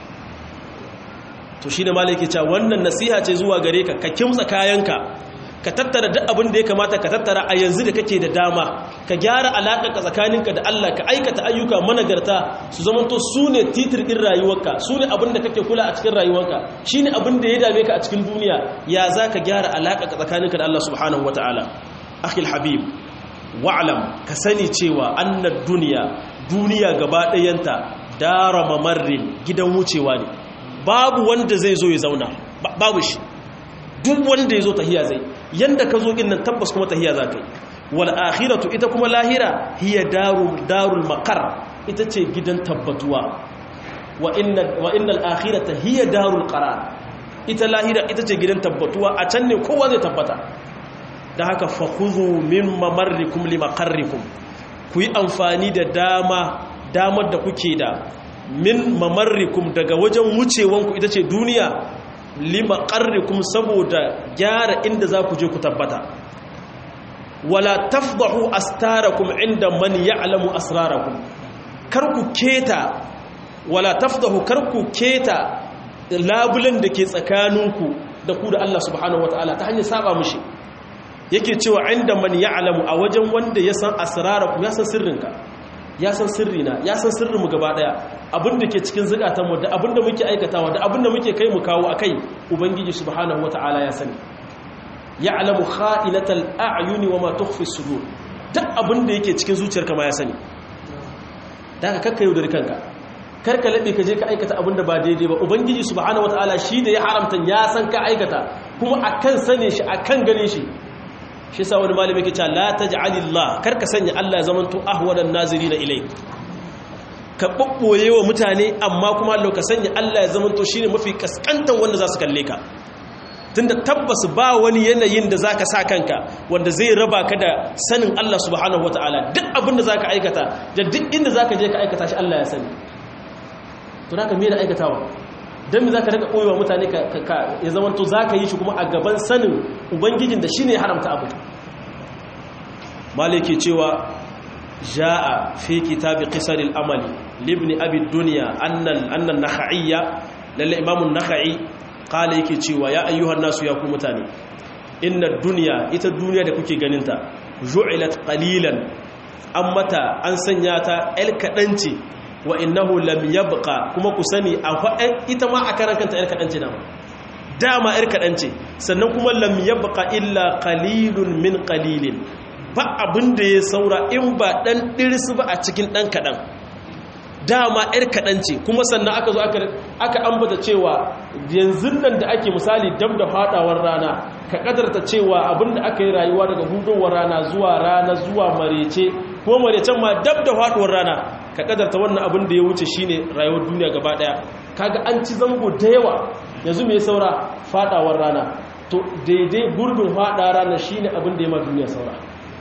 to shine malaki cewa wannan nasiha ce zuwa gare ka ka kimtsa kayanka ka tattara duk abin da ya kamata ka tattara a yanzu da kake da dama ka gyara alaƙarka tsakaninka da Allah ka aikata ayyuka managarta su zamanto su ne titir ɗin rayuwarka su ne abin da kake kula a cikin rayuwarka shi ne abin da ya dame ka a cikin duniya ya za ka gyara alaƙarka tsakaninka da Allah subhanahu wa ta'ala akhil habib wa'alam ka sani cewa annad duniya duniya gaba ɗayanta dara mamarrin gidan wucewa ne babu wanda zai zo ya zauna babu shi duk wanda ya zo tahiya zai yanda ka zo din nan tabbas kuma tahiya za ka yi wal akhiratu ita kuma lahira hiya darul darul maqar ita ce gidan tabbatuwa wa inna wa innal akhirata hiya darul qarar ita lahira ita ce gidan tabbatuwa a can ne kowa zai tabbata dan haka fakhudhu min mamarrikum limaqarrikum ku yi amfani da dama damar da kuke da min mamarrikum daga wajen wucewanku ita ce duniya lima qarrikum saboda gyara inda za ku je ku tabbata wala tafdahu astarakum inda man ya'lamu asrarakum kar ku keta wala tafdahu kar ku keta labulan da ke tsakaninku da ku da Allah subhanahu wataala ta hanyar saba mishi yake cewa inda man ya'lamu a wajen wanda ya san asrarakum ya san sirrinka ya san sirrina ya san sirrinmu gaba daya abinda ke cikin zukatanmu da abinda muke aikatawa da abinda muke kai mu kawo akai ubangiji subhanahu wataala ya sani ya'lamu kha'inatal a'yuni wama tukhfi as-sudur duk abinda yake cikin zuciyarka ma ya sani daga kakka yaudar kanka karka labe ka je ka aikata abinda ba daidai ba ubangiji subhanahu wataala shi da ya haramta ya san ka aikata kuma akan sane shi akan gane shi shi sa wani malami yake cewa la taj'alillah karka sanya Allah ya zamanto ahwanan nazirina ilai ka babboye wa mutane amma kuma Allah ka sanya Allah ya zamanto shine mafi kaskantan wanda za su kalle ka tunda tabbas ba wani yanayin da zaka sa kanka wanda zai raba ka da sanin Allah subhanahu wataala duk abin da zaka aikata da duk inda zaka je ka aikata shi Allah ya sani to naka me da aikatawa dan me zaka rika koyewa mutane ka ya zamanto zaka yi shi kuma a gaban sanin ubangijin da shine ya haramta abu maliki cewa jaa fi kitab qisar al-amali libni abi dunya anna anna an-nakhaiya lalle imam an-nakhai qala yake cewa ya ayyuhan nasu ya ku mutane inna ad-dunya ita duniya da kuke ganinta ju'ilat qalilan ammata an sanya ta el kadanci wa innahu lam yabqa kuma ku sani ita ma a karan kanta el kadanci dama dama el kadanci sannan kuma lam yabqa illa qalilun min qalilin ba abin da ya saura in ba ɗan ɗirisu ba a cikin ɗan kaɗan dama ‘yar kaɗan ce kuma sannan aka zo aka ambata cewa yanzu nan da ake misali dab da faɗawar rana ka ƙadarta cewa abin da aka yi rayuwa daga hudowar rana zuwa rana zuwa marece kuma marecen ma dab da faɗuwar rana ka ƙadarta wannan abin da ya wuce shine rayuwar duniya gaba ɗaya kaga an ci zango da yawa yanzu mai saura faɗawar rana to daidai gurbin faɗa rana shine abin da ya ma duniya saura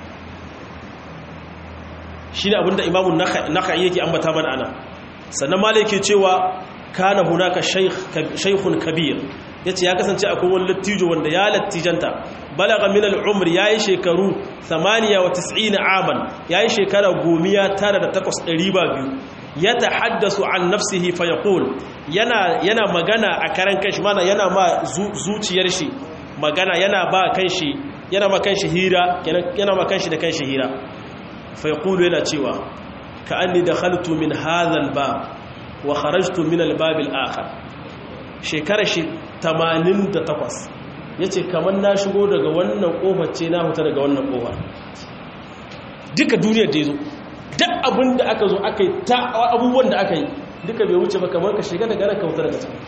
shi ne abinda imamun naka'i yake ambata mana ana sannan ma yake cewa kana hunaka shaykhun kabir yace ya kasance akwai wani lattijo wanda ya lattijanta balaga min al-umr yayi shekaru thamaniya wa tis'ina aman yayi shekara gomiya tara da takwas ɗari ba biyu yatahaddasu an nafsihi fa yaqul yana yana magana a karan kanshi mana yana ma zuciyar shi magana yana ba kanshi yana ma kanshi hira yana ma kanshi da kanshi hira فيقول yana cewa ka anni dakhaltu min hadha albab wa kharajtu min albab alakhar shekara shi tamanin da takwas yace kaman na shigo daga wannan kofar ce na huta daga wannan kofar duka duniyar da yazo duk abinda aka zo akai ta abubuwan da aka yi duka bai wuce ba kamar ka shiga daga ran ka huta daga can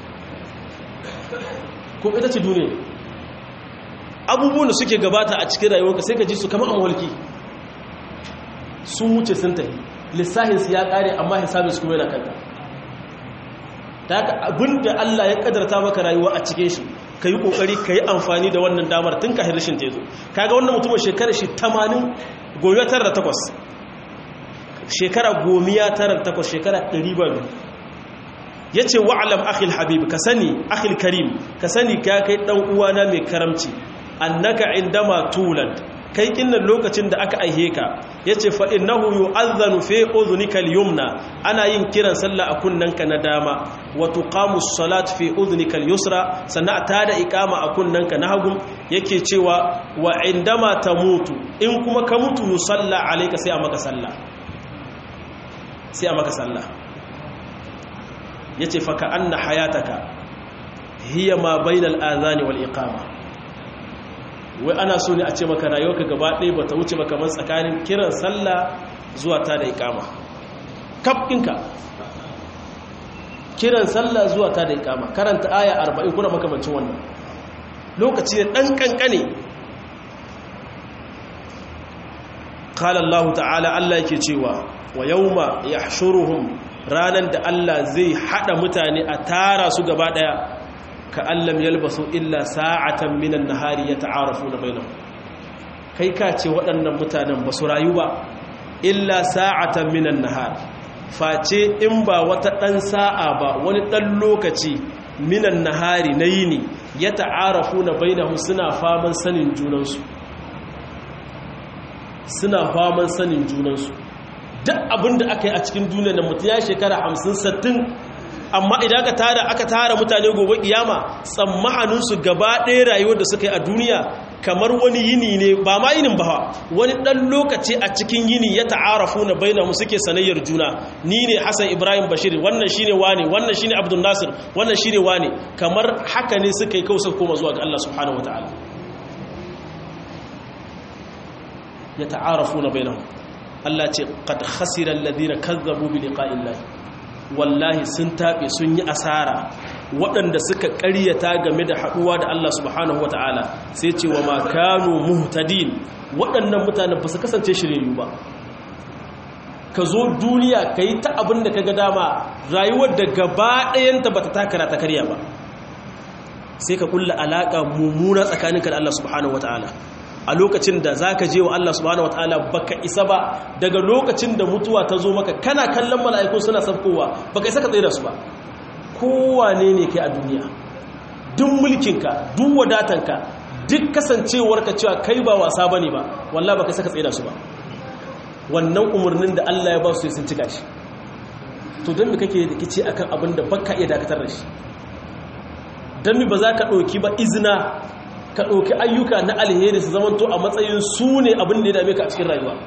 ko ita ce duniya abubuwan da suke gabata a cikin rayuwarka sai ka ji su kamar amwalki sun wuce sun tafi lissahinsu ya kare amma hisabinsu kuma yana kanka ta haka abinda Allah ya kadarta maka rayuwa a cikin shi ka yi kokari ka yi amfani da wannan damar tun kafin rashin tezo kaga wannan mutumin shekara shi tamanin gomiya tara da takwas shekara gomiya tara da takwas shekara ɗari ba biyu ya ce wa'alam akhil habib ka sani akhil karim ka sani ka kai ɗan uwana mai karamci annaka indama tulad kai kinnan lokacin da aka aihe ka yace fa innahu yu'adhdhanu fi udhnika al-yumna ana yin kiran sallah a kunnanka na dama wa tuqamu as-salat fi udhnika al-yusra sannan tada iqama a kunnanka na hagu yake cewa wa indama tamutu in kuma ka mutu yusalla alayka sai a maka sallah sai a maka sallah yace fa ka anna hayataka hiya ma bayna al-adhan wal iqama wai ana so ne a ce maka rayuwarka gaba ɗaya ba ta wuce ba kamar tsakanin kiran sallah zuwa ta da ikama kafinka kiran sallah zuwa ta da ikama karanta aya arba'in kuna makamancin wannan lokaci ne ɗan ƙanƙane qala Allah ta'ala Allah yake cewa wa yawma yahshuruhum ranan da Allah zai hada mutane a tara su gaba ɗaya ka'allam yalbasu illa sa'atan minan nahari yata'arafuna bainahum kai ka ce waɗannan mutanen ba su rayu ba illa sa'atan minan nahar face in ba wata ɗan sa'a ba wani ɗan lokaci minan nahari na yini yata'arafuna bainahum suna faman sanin junansu suna faman sanin junansu duk abinda aka yi a cikin duniya da mutum ya shekara hamsin sattin amma idan aka tara aka tara mutane gobe kiyama tsammaninsu gaba ɗaya rayuwar da suka yi a duniya kamar wani yini ne ba ma yinin ba wani ɗan lokaci a cikin yini ya ta'arafu na bainahu suke sanayyar juna ni ne Hassan Ibrahim Bashir wannan shine wane wannan shine Abdul Nasir wannan shine wane kamar haka ne suka yi kawai koma zuwa ga Allah subhanahu wataala ya ta'arafu na bainahu Allah ce qad khasira alladhina kazzabu bi liqa'illahi wallahi sun taɓe sun yi asara waɗanda suka ƙaryata game da haɗuwa da Allah subhanahu wa ta'ala sai ce wa makanu muhtadin waɗannan mutanen ba su kasance shiryayyu ba ka zo duniya ka yi ta abin da ka ga dama rayuwar da gaba ɗayanta ba ta takara ta karya ba sai ka kulla alaƙa mummuna tsakaninka da Allah subhanahu wa ta'ala a lokacin da za ka je wa Allah subhanahu wa ta'ala baka isa ba daga lokacin da mutuwa ta zo maka kana kallon mala'iku suna sabkowa baka isa ka tsaye da su ba kowane ne kai a duniya duk mulkinka duk wadatanka duk kasancewarka cewa kai ba wasa bane ba wallahi baka isa ka tsaye da su ba wannan umarnin da Allah ya ba su sun cika shi to don me kake rikici akan abin da baka iya dakatar da shi don me ba za ka ɗauki ba izina ka ɗauki ayyuka na alheri su zamanto a matsayin su ne abin da ya dame ka a cikin rayuwa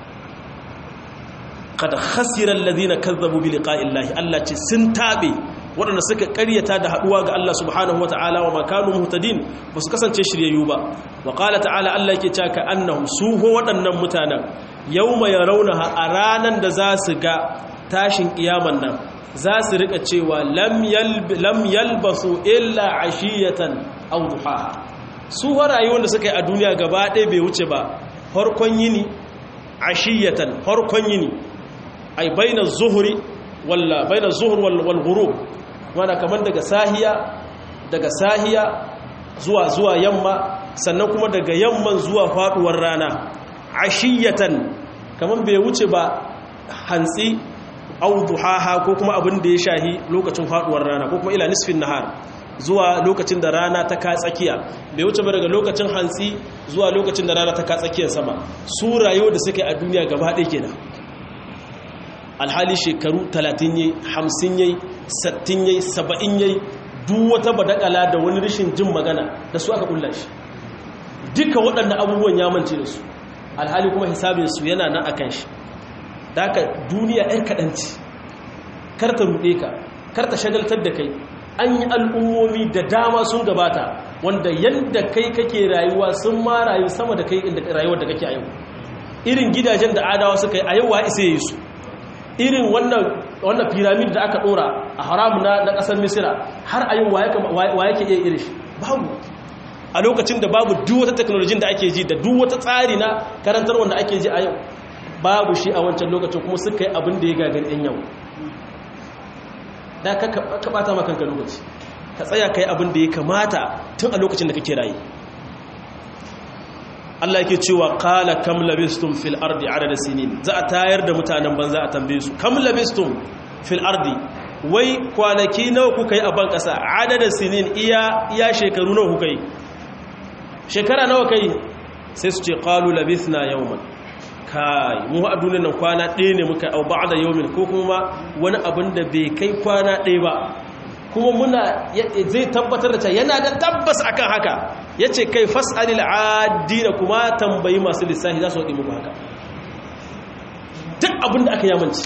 kada khasiran ladina kazzabu bi liqa'illahi Allah ce sun tabe waɗanda suka ƙaryata da haɗuwa ga Allah subhanahu wa ta'ala wa makanu muhtadin ba su kasance shiryayyu ba wa qala ta'ala Allah yake cewa ka annahum suho waɗannan mutanen yawma yarawnaha a ranan da za su ga tashin kiyaman nan za su rika cewa lam yalb lam yalbasu illa ashiyatan aw duhaha su rayuwar da suka yi a duniya gaba ɗaya bai wuce ba farkon yini ashiyatan farkon yini ai baina zuhri walla baina zuhr wal wal ghurub wanda kaman daga sahiya daga sahiya zuwa zuwa yamma sannan kuma daga yamman zuwa faduwar rana ashiyatan kaman bai wuce ba hantsi au duhaha ko kuma abin da ya shahi lokacin faduwar rana ko kuma ila nisfin nahar zuwa lokacin da rana ta ka tsakiya bai wuce ba daga lokacin hantsi zuwa lokacin da rana ta ka tsakiyar sama su rayuwa da suke a duniya gaba ɗaya kenan alhali shekaru talatin yayi hamsin yayi sittin yayi saba'in yayi duk wata badakala da wani rashin jin magana da su aka kulla shi duka waɗannan abubuwan ya mance da su alhali kuma hisabin su yana nan akan shi da haka duniya ɗan kaɗanci kar ta ruɗe ka kar ta shagaltar da kai an yi al'ummomi da dama sun gabata wanda yadda kai kake rayuwa sun ma rayu sama da kai inda rayuwar da kake a yau irin gidajen da adawa suka yi a yau wa isa yi su irin wannan wannan piramid da aka dora a haramu na na kasar misira har a yau wa yake iya irin shi babu a lokacin da babu duk wata technology da ake ji da duk wata tsari na karantar wanda ake ji a yau babu shi a wancan lokacin kuma suka yi abin da ya gagari ɗan yau da ka bata makanka lokaci ka tsaya ka yi abin da ya kamata tun a lokacin da kake rayu Allah yake cewa qala kam labistum fil ardi adada sinin za a tayar da mutanen banza a tambaye su kam labistum fil ardi wai kwanaki nawa kuka yi a ban kasa adada sinin iya iya shekaru nawa kuka yi shekara nawa kai sai su ce qalu labithna yawman kai mu a duniyar nan kwana ɗaya ne muka au ba'da yawmin ko kuma wani abin da bai kai kwana ɗaya ba kuma muna zai tabbatar da cewa yana da tabbas akan haka yace kai fasalil adina kuma tambayi masu lissafi za su wadi muku haka duk abin da aka yamanci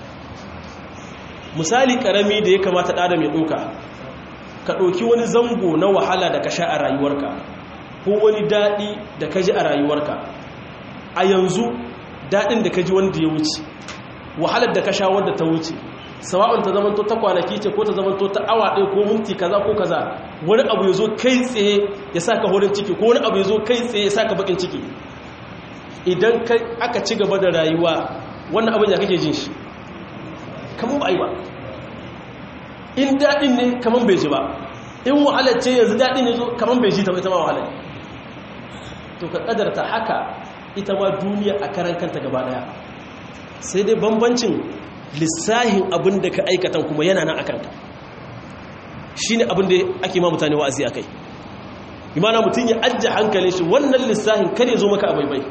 misali karami da ya kamata da mai doka ka ɗauki wani zango na wahala da ka sha a rayuwarka ko wani daɗi da ka ji a rayuwarka a yanzu daɗin da ka ji wanda ya wuce wahalar da ka sha wanda ta wuce sawa'un ta zamanto ta kwanaki ce ko ta zamanto ta awa ɗaya ko minti kaza ko kaza wani abu ya zo kai tsaye ya saka horin ciki ko wani abu ya zo kai tsaye ya saka bakin ciki idan aka ci gaba da rayuwa wannan abin ya kake jin shi kamar ba a yi ba in daɗin ne kamar bai ji ba in wahalar ce yanzu daɗin ne zo kamar bai ji ta ita ma wahalar to ka ƙadarta haka ita ma duniya a karan kanta gaba ɗaya sai dai bambancin lissahin abin da ka aikatan kuma yana nan akan ka shi ne abin da ake ma mutane wa'azi a kai imana mutum ya ajiye hankalin shi wannan lissahin kare zo maka a baibai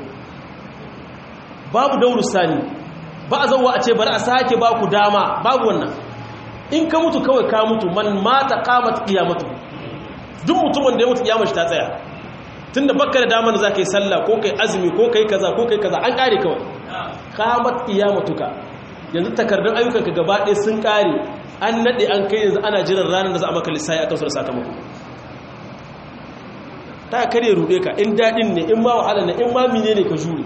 babu dauru sani ba a zauwa a ce bari a sake ba ku dama babu wannan in ka mutu kawai ka mutu man mata qamat qiyamatu duk mutumin da ya mutu kiyamar shi ta tsaya tunda bakka da damar da zaka yi sallah ko kai azumi ko kai kaza ko kai kaza an kare kawai qamat qiyamatuka yanzu takardun ayyukanka gaba ɗaya sun kare an nade an kai yanzu ana jiran ranar da za a maka lissafi akan su da sakamako ta kare rude ka in dadin ne in ma wahala ne in ma mine ne ka jure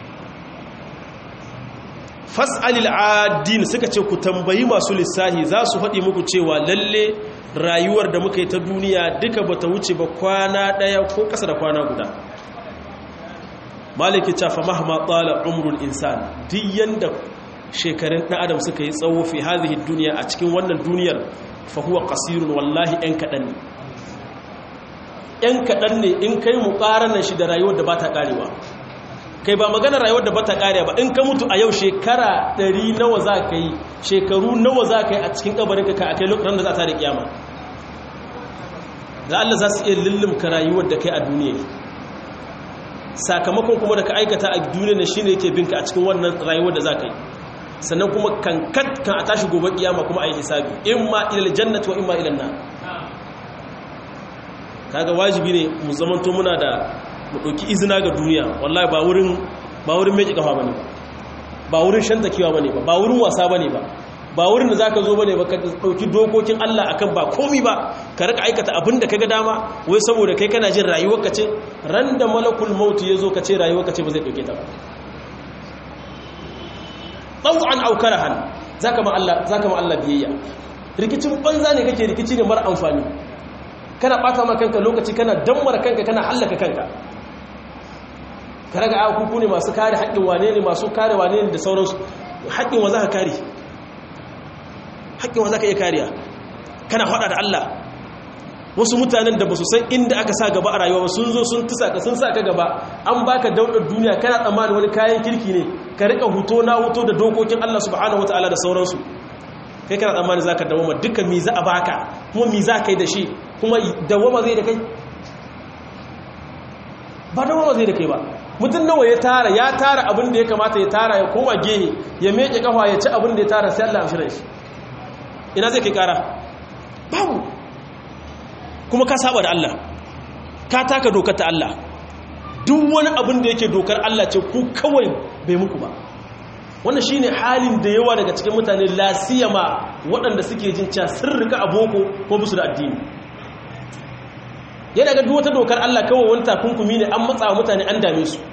fas'alil adin suka ce ku tambayi masu lissahi za su faɗi muku cewa lalle rayuwar da muka yi ta duniya duka bata wuce ba kwana ɗaya ko ƙasa da kwana guda maliki ta fa mahma tsala umrul insan duk yanda shekarun ɗan adam suka yi tsawo fi hadhihi duniya a cikin wannan duniyar fa huwa qasirun wallahi ɗan kaɗan ne ɗan kaɗan ne in kai muƙaranar shi da rayuwar da ba ta ƙarewa kai ba magana rayuwar da ba ta ƙarewa ba in ka mutu a yau shekara ɗari nawa za ka yi shekaru nawa za ka yi a cikin ƙabarin ka a kai lokacin da za ta da ƙiyama da Allah za su iya lullumka rayuwar da kai a duniya sakamakon kuma da ka aikata a duniya ne shine yake binka a cikin wannan rayuwar da za ka yi sannan kuma kankat kan a tashi gobe kiyama kuma a yi hisabi imma ilal jannati wa imma ilan nar kaga wajibi ne mu zamanto muna da mu dauki izina ga duniya wallahi ba wurin ba wurin meji kafa bane ba ba wurin shantakewa bane ba ba wurin wasa bane ba ba wurin da zaka zo bane ba ka dauki dokokin Allah akan ba komai ba ka rika aikata abin da kaga dama wai saboda kai kana jin rayuwarka ce ran da malakul maut yazo ka ce rayuwarka ce ba zai dauke ta ba taw'an aw karahan zaka ma Allah zaka ma Allah biyayya rikicin banza ne kake rikici ne mara amfani kana bata ma kanka lokaci kana dammar kanka kana hallaka kanka ka raga a kuku ne masu kare haƙƙin wane ne masu kare wane ne da sauransu haƙƙin wa za ka kare haƙƙin wa za ka iya kariya kana haɗa da Allah wasu mutanen da ba su san inda aka sa gaba a rayuwa sun zo sun tusa ka sun sa ka gaba an baka daudar duniya kana tsammanin wani kayan kirki ne ka rika huto na huto da dokokin Allah subhanahu wataala da sauransu kai kana tsammanin zaka dawoma dukkan mi za a baka kuma mi za kai da shi kuma dawoma zai da kai ba dawoma zai da kai ba mutum nawa ya tara ya tara abin da ya kamata ya tara ya koma gehe ya meke kafa ya ci abin da ya tara sai Allah ya shirye shi ina zai kai kara babu kuma ka saba da Allah ka taka dokar ta Allah duk wani abin da yake dokar Allah ce ku kawai bai muku ba wannan shine halin da yawa daga cikin mutane lasiyama waɗanda suke jin cewa sirrika aboko ko musu da addini yana ga duk wata dokar Allah kawai wani takunkumi ne an matsa wa mutane an dame su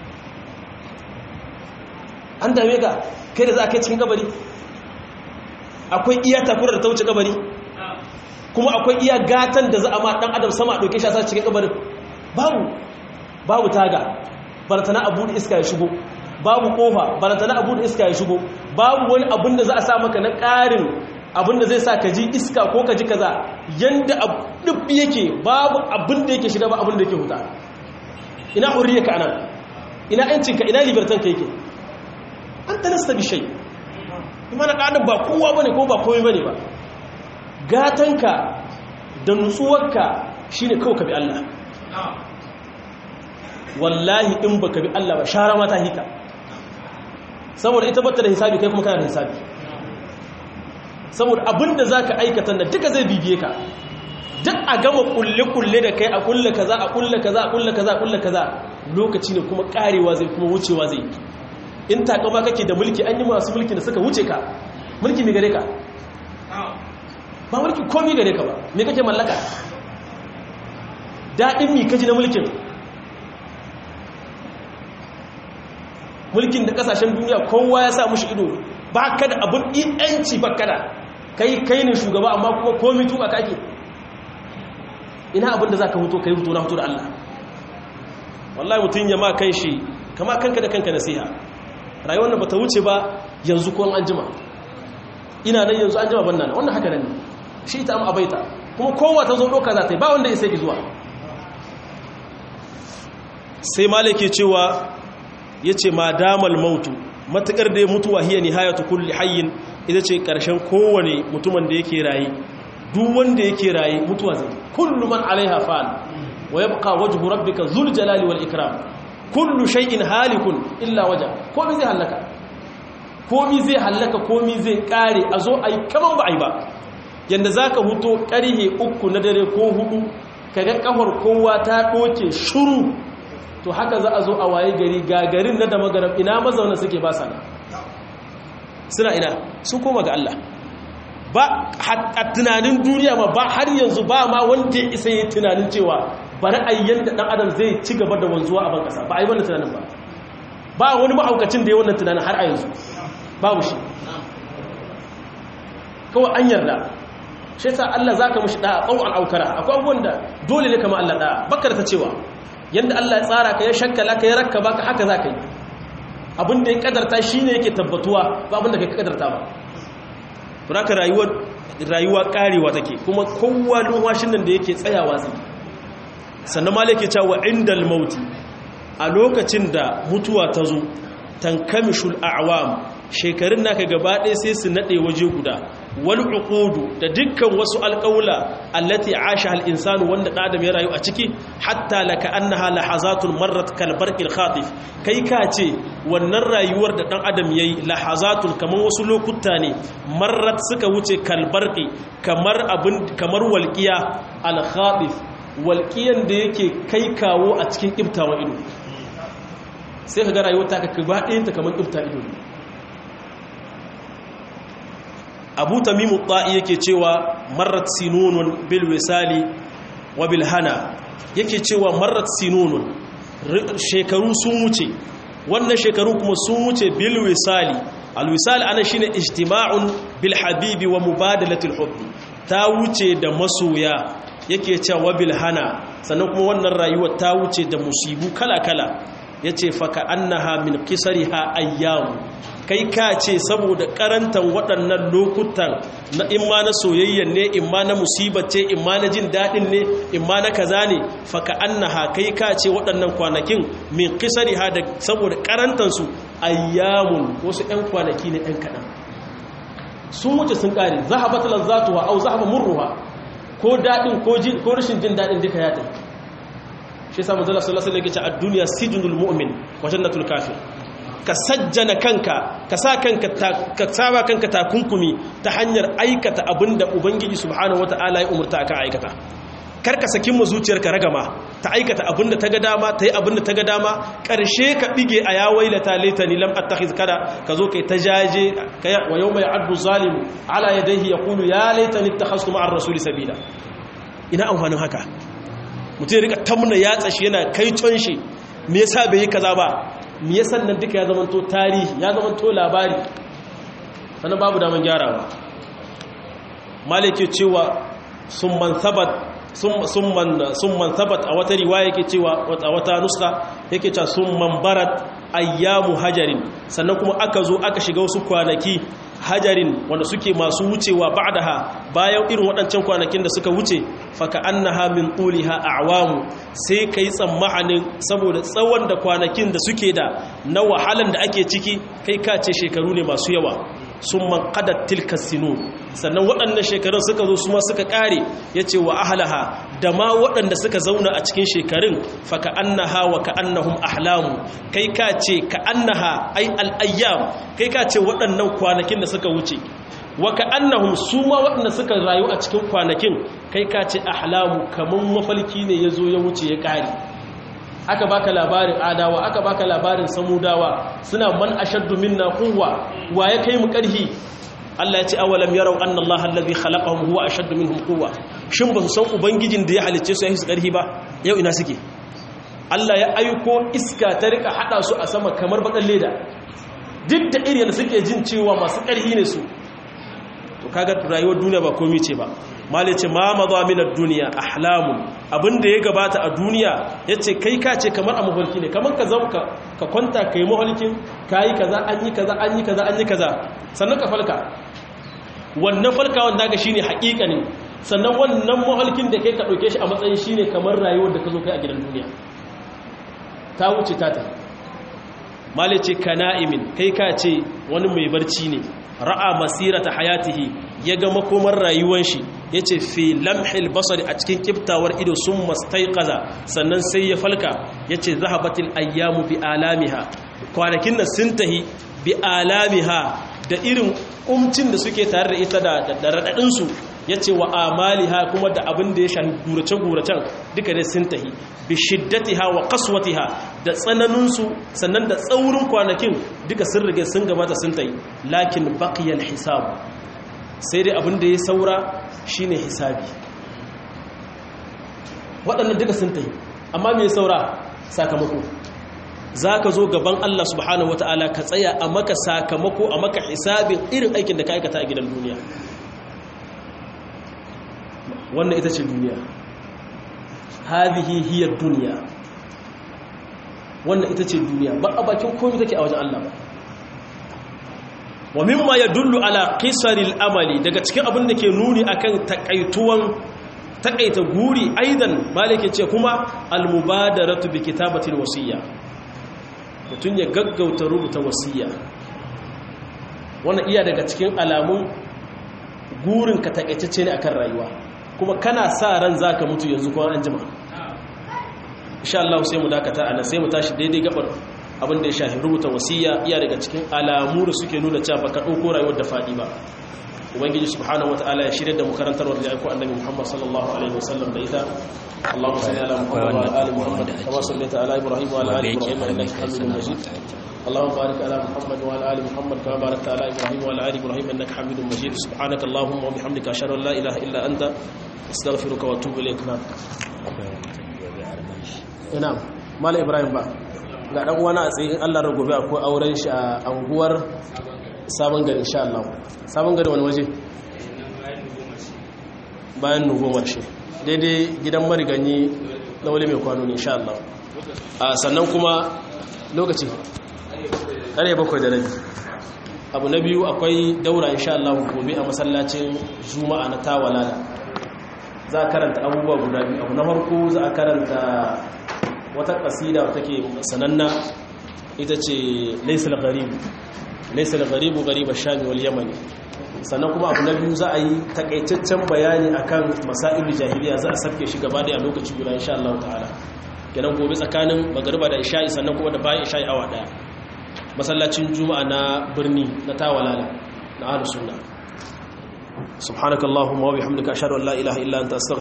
an dame ka kai da za a kai cikin kabari akwai iya takurar da ta wuce kabari kuma akwai iya gatan da za a ma dan adam sama a ɗauke shi a sa cikin kabarin babu babu taga barantana abu da iska ya shigo babu kofa barantana abu da iska ya shigo babu wani abin da za a sa maka na ƙarin abin da zai sa ka ji iska ko ka ji kaza yanda duk yake babu abin da yake shiga ba abin da yake huta ina hurriyarka anan ina yancinka ina libertanka yake an talasta bi shay imana kadan ba kowa bane ko ba komai bane ba gatanka da nutsuwarka shine kawai ka bi Allah wallahi in baka bi Allah ba shara mata hika saboda ita bata da hisabi kai kuma kana da hisabi saboda abinda zaka aikata da duka zai bibiye ka duk a gama kulle-kulle da kai a kulle kaza a kulle kaza a kulle kaza a kulle kaza lokaci ne kuma karewa zai kuma wucewa zai in takama kake da mulki an yi masu mulki da suka wuce ka mulki mai gare ka ba mulki komi gare ka ba me kake mallaka daɗin mi kaji na mulkin mulkin da kasashen duniya kowa ya sa mushi ido ba ka da abin yanci ba kada kai kai ne shugaba amma kuma komi tuka kake ina abin da za ka huto kai huto na huto da Allah wallahi mutum ya ma kan shi kama kanka da kanka nasiha rayuwar nan bata wuce ba yanzu ko an jima ina nan yanzu an jima ban nan wannan haka nan shi ita am abaita kuma kowa ta zo doka za ta yi ba wanda ya sai zuwa sai malike cewa yace ma damal mautu matakar da mutuwa hiya nihayatu kulli hayyin ita ce karshen kowane mutumin da yake rayi duk wanda yake rayi mutuwa zai kullu man alaiha fan wa yabqa wajhu rabbika dhul jalali wal ikram kullu shay'in halikun illa waja komai zai halaka komai zai halaka komai zai kare a zo ai kaman ba ai ba yanda zaka huto karhe uku na dare ko hudu kaga kafar kowa ta doke shuru to haka za a zo a waye gari gagarin na da magaram ina mazauna suke ba sana suna ina sun koma ga Allah ba a tunanin duniya ma ba har yanzu ba ma wanda ya isa yi tunanin cewa bari a yi yadda ɗan adam zai ci gaba da wanzuwa a ban ƙasa ba a yi wannan tunanin ba ba wani mahaukacin da ya wannan tunanin har a yanzu babu shi kawai an yarda shi ta Allah za ka mashi ɗaya ƙau'an aukara akwai abubuwan da dole ne kama Allah ɗaya bakar ta cewa yadda Allah ya tsara ka ya shakkala ka ya rakka ba ka haka za ka yi abin da ya ƙadarta shi ne yake tabbatuwa ba abin da ka ƙadarta ba turaka rayuwa ƙarewa take kuma kowa lumwashin nan da yake tsayawa zai sannan ma yake cewa indal mauti a lokacin da mutuwa ta zo tankamishul a'wam shekarun naka gaba ɗaya sai su nade waje guda wal uqudu da dukkan wasu alqawla allati asha al insanu wanda adam ya rayu a ciki hatta laka annaha lahazatul marrat kal barqil khatif kai ka ce wannan rayuwar da dan adam yayi lahazatul kaman wasu lokuta ne marrat suka wuce kal barqi kamar abin kamar walqiya al khatif walqiyan da yake kai kawo a cikin kiftawan ido sai ka ga rayuwar ta ka gaba ɗayan ta kamar kifta ido abu tamimu ta'i yake cewa marrat sinunun bil wisali wa bil hana yake cewa marrat sinunun shekaru sun wuce wannan shekaru kuma sun wuce bil wisali al wisali ana shine ijtima'un bil habibi wa mubadalatul hubbi ta wuce da masoya yake cewa bil hana sannan kuma wannan rayuwa ta wuce da musibu kala kala yace fa ka annaha min qisariha ayyam kai ka ce saboda karantan waɗannan lokutan na imma na soyayyen ne imma na musibar ce imma na jin daɗin ne imma na kaza ne faka annaha kai ka ce waɗannan kwanakin min qisariha da saboda karantansu ayyamun wasu ɗan kwanaki ne ɗan kaɗan sun wuce sun ƙare zahabat lazzatuha aw zahaba murruha ko daɗin ko rashin jin daɗin duka ya tafi shi yasa manzo sallallahu alaihi wasallam yake ce ad-dunya sijnul mu'min wa jannatul kafir ka sajjana kanka ka sa kanka ka saba kanka takunkumi ta hanyar aikata abinda ubangiji subhanahu wataala ya umurta akan aikata kar ka sakin mu zuciyarka ragama ta aikata abinda ta ga dama ta yi abinda ta ga dama karshe ka bige a ya wailata laitani lam attakhiz kada ka zo kai ta jaje wa yawma ya'addu zalimu ala yadayhi yaqulu ya laitani ittakhaztu ma'ar rasuli sabila ina amfanin haka mutum ya rika tamna yatsa shi yana kai con shi me yasa bai yi kaza ba me yasa nan duka ya zamanto tarihi ya zamanto labari sannan babu daman gyarawa malike cewa summan sabat summan summan sabat a wata riwaya yake cewa a wata nuska yake cewa summan barat ayyamu hajarin sannan kuma aka zo aka shiga wasu kwanaki hajarin wanda suke masu wucewa ba'daha bayan irin waɗancan kwanakin da suka wuce faka annaha min tuliha a'wamu sai kai tsammanin saboda tsawon da kwanakin da suke da na wahalan da ake ciki kai ka ce shekaru ne masu yawa sun man qadat tilka sinun sannan waɗannan shekarun suka zo su ma suka kare yace wa ahlaha da ma waɗanda suka zauna a cikin shekarun faka annaha wa ka annahum ahlamu kai ka ce ka annaha ai al ayyam kai ka ce waɗannan kwanakin da suka wuce wa ka annahum su ma waɗanda suka rayu a cikin kwanakin kai ka ce ahlamu kaman mafalki ne yazo ya wuce ya kare aka baka labarin adawa aka baka labarin samudawa suna man ashaddu minna quwwa wa ya kai mu karhi Allah ya ce awalam yarau anna Allah alladhi khalaqahum huwa ashaddu minhum quwwa shin ba su san ubangijin da ya halicce su ya su karhi ba yau ina suke Allah ya aiko iska ta rika hada su a sama kamar bakan leda duk da irin da suke jin cewa masu karhi ne su to kaga rayuwar duniya ba komai ce ba malai ce ma maza minar duniya ahlamun abinda ya gabata a duniya ya ce kai ka ce kamar a mafarki ne kamar ka zauka ka kwanta ka yi mafarkin ka yi kaza an yi kaza an yi kaza an yi kaza sannan ka falka wannan falkawan daga shi ne haƙiƙa ne sannan wannan mafarkin da kai ka ɗauke shi a matsayin shi ne kamar rayuwar da ka zo kai a gidan duniya ta wuce ta ta malai ce ka na'imin kai ka ce wani mai barci ne ra'a masirata hayatihi ya ga makomar rayuwar shi yace fi lamhil basari a cikin kiftawar ido sun mastaiqaza sannan sai ya falka yace zahabatil ayyamu bi alamiha kwanakin nan sun tahi bi alamiha da irin umcin da suke tare da ita da da radadin su yace wa amaliha kuma da abin da ya shafi gurace guracen duka dai sun tahi bi shiddatiha wa qaswatiha da tsananin su sannan da tsaurin kwanakin duka sun rige sun gabata sun tahi lakin baqiya hisab sai dai abin da ya saura shine hisabi waɗannan duka sun tahi amma me saura sakamako zaka zo gaban Allah subhanahu wataala ka tsaya a maka sakamako a maka hisabin irin aikin da ka aikata a gidan duniya wannan ita ce duniya hadhihi hiya dunya wannan ita ce duniya ba a bakin komai take a wajen Allah ba wa mimma yadullu ala qisaril amali daga cikin abin da ke nuni akan takaituwan takaita guri aidan malike ce kuma al mubadaratu bi kitabatil wasiyya mutun ya gaggauta rubuta wasiyya wannan iya daga cikin alamun gurin ka takaitacce ne akan rayuwa kuma kana sa ran zaka mutu yanzu ko an jima insha Allah sai mu dakata ana sai mu tashi daidai gabar abin da ya shafi rubuta wasiya iya daga cikin alamu da suke nuna cewa baka dauko rayuwar da fadi ba ubangiji subhanahu wataala ya shirye da mu karantarwar da aiko annabi Muhammad sallallahu alaihi wasallam da ita Allahumma salli ala Muhammad wa ala ali Muhammad kama sallaita ala Ibrahim wa ala ali Ibrahim innaka Hamidum Majid اللهم بارك على محمد وعلى ال محمد كما باركت على ابراهيم وعلى ال ابراهيم انك حميد مجيد سبحانك اللهم وبحمدك اشهد ان لا اله الا انت استغفرك واتوب اليك نعم na'am mala ibrahim ba ga dan uwana a tsayin Allah ragobe akwai auren shi a anguwar sabon gari insha Allah sabon gari wani waje bayan nugo marshe daidai gidan mariganyi na wali mai kwano ne insha Allah a sannan kuma lokaci ƙarfe bakwai da rabi abu na biyu akwai daura insha Allah gobe a masallacin juma'a na tawalala za a karanta abubuwa guda biyu abu na farko za a karanta wata kasida take sananna ita ce laysal gharib laysal gharibu gharib ash-sham wal yaman sannan kuma abu na biyu za a yi takaitaccen bayani akan masail jahiliya za a sake shi gaba da a lokaci guda insha Allah ta'ala kenan gobe tsakanin magriba da isha'i sannan kuma da bayan isha'i awa daya masallacin juma'a na birni na tawalala na ahlus sunna subhanakallahumma wa bihamdika ashhadu an la ilaha illa anta astaghfiruka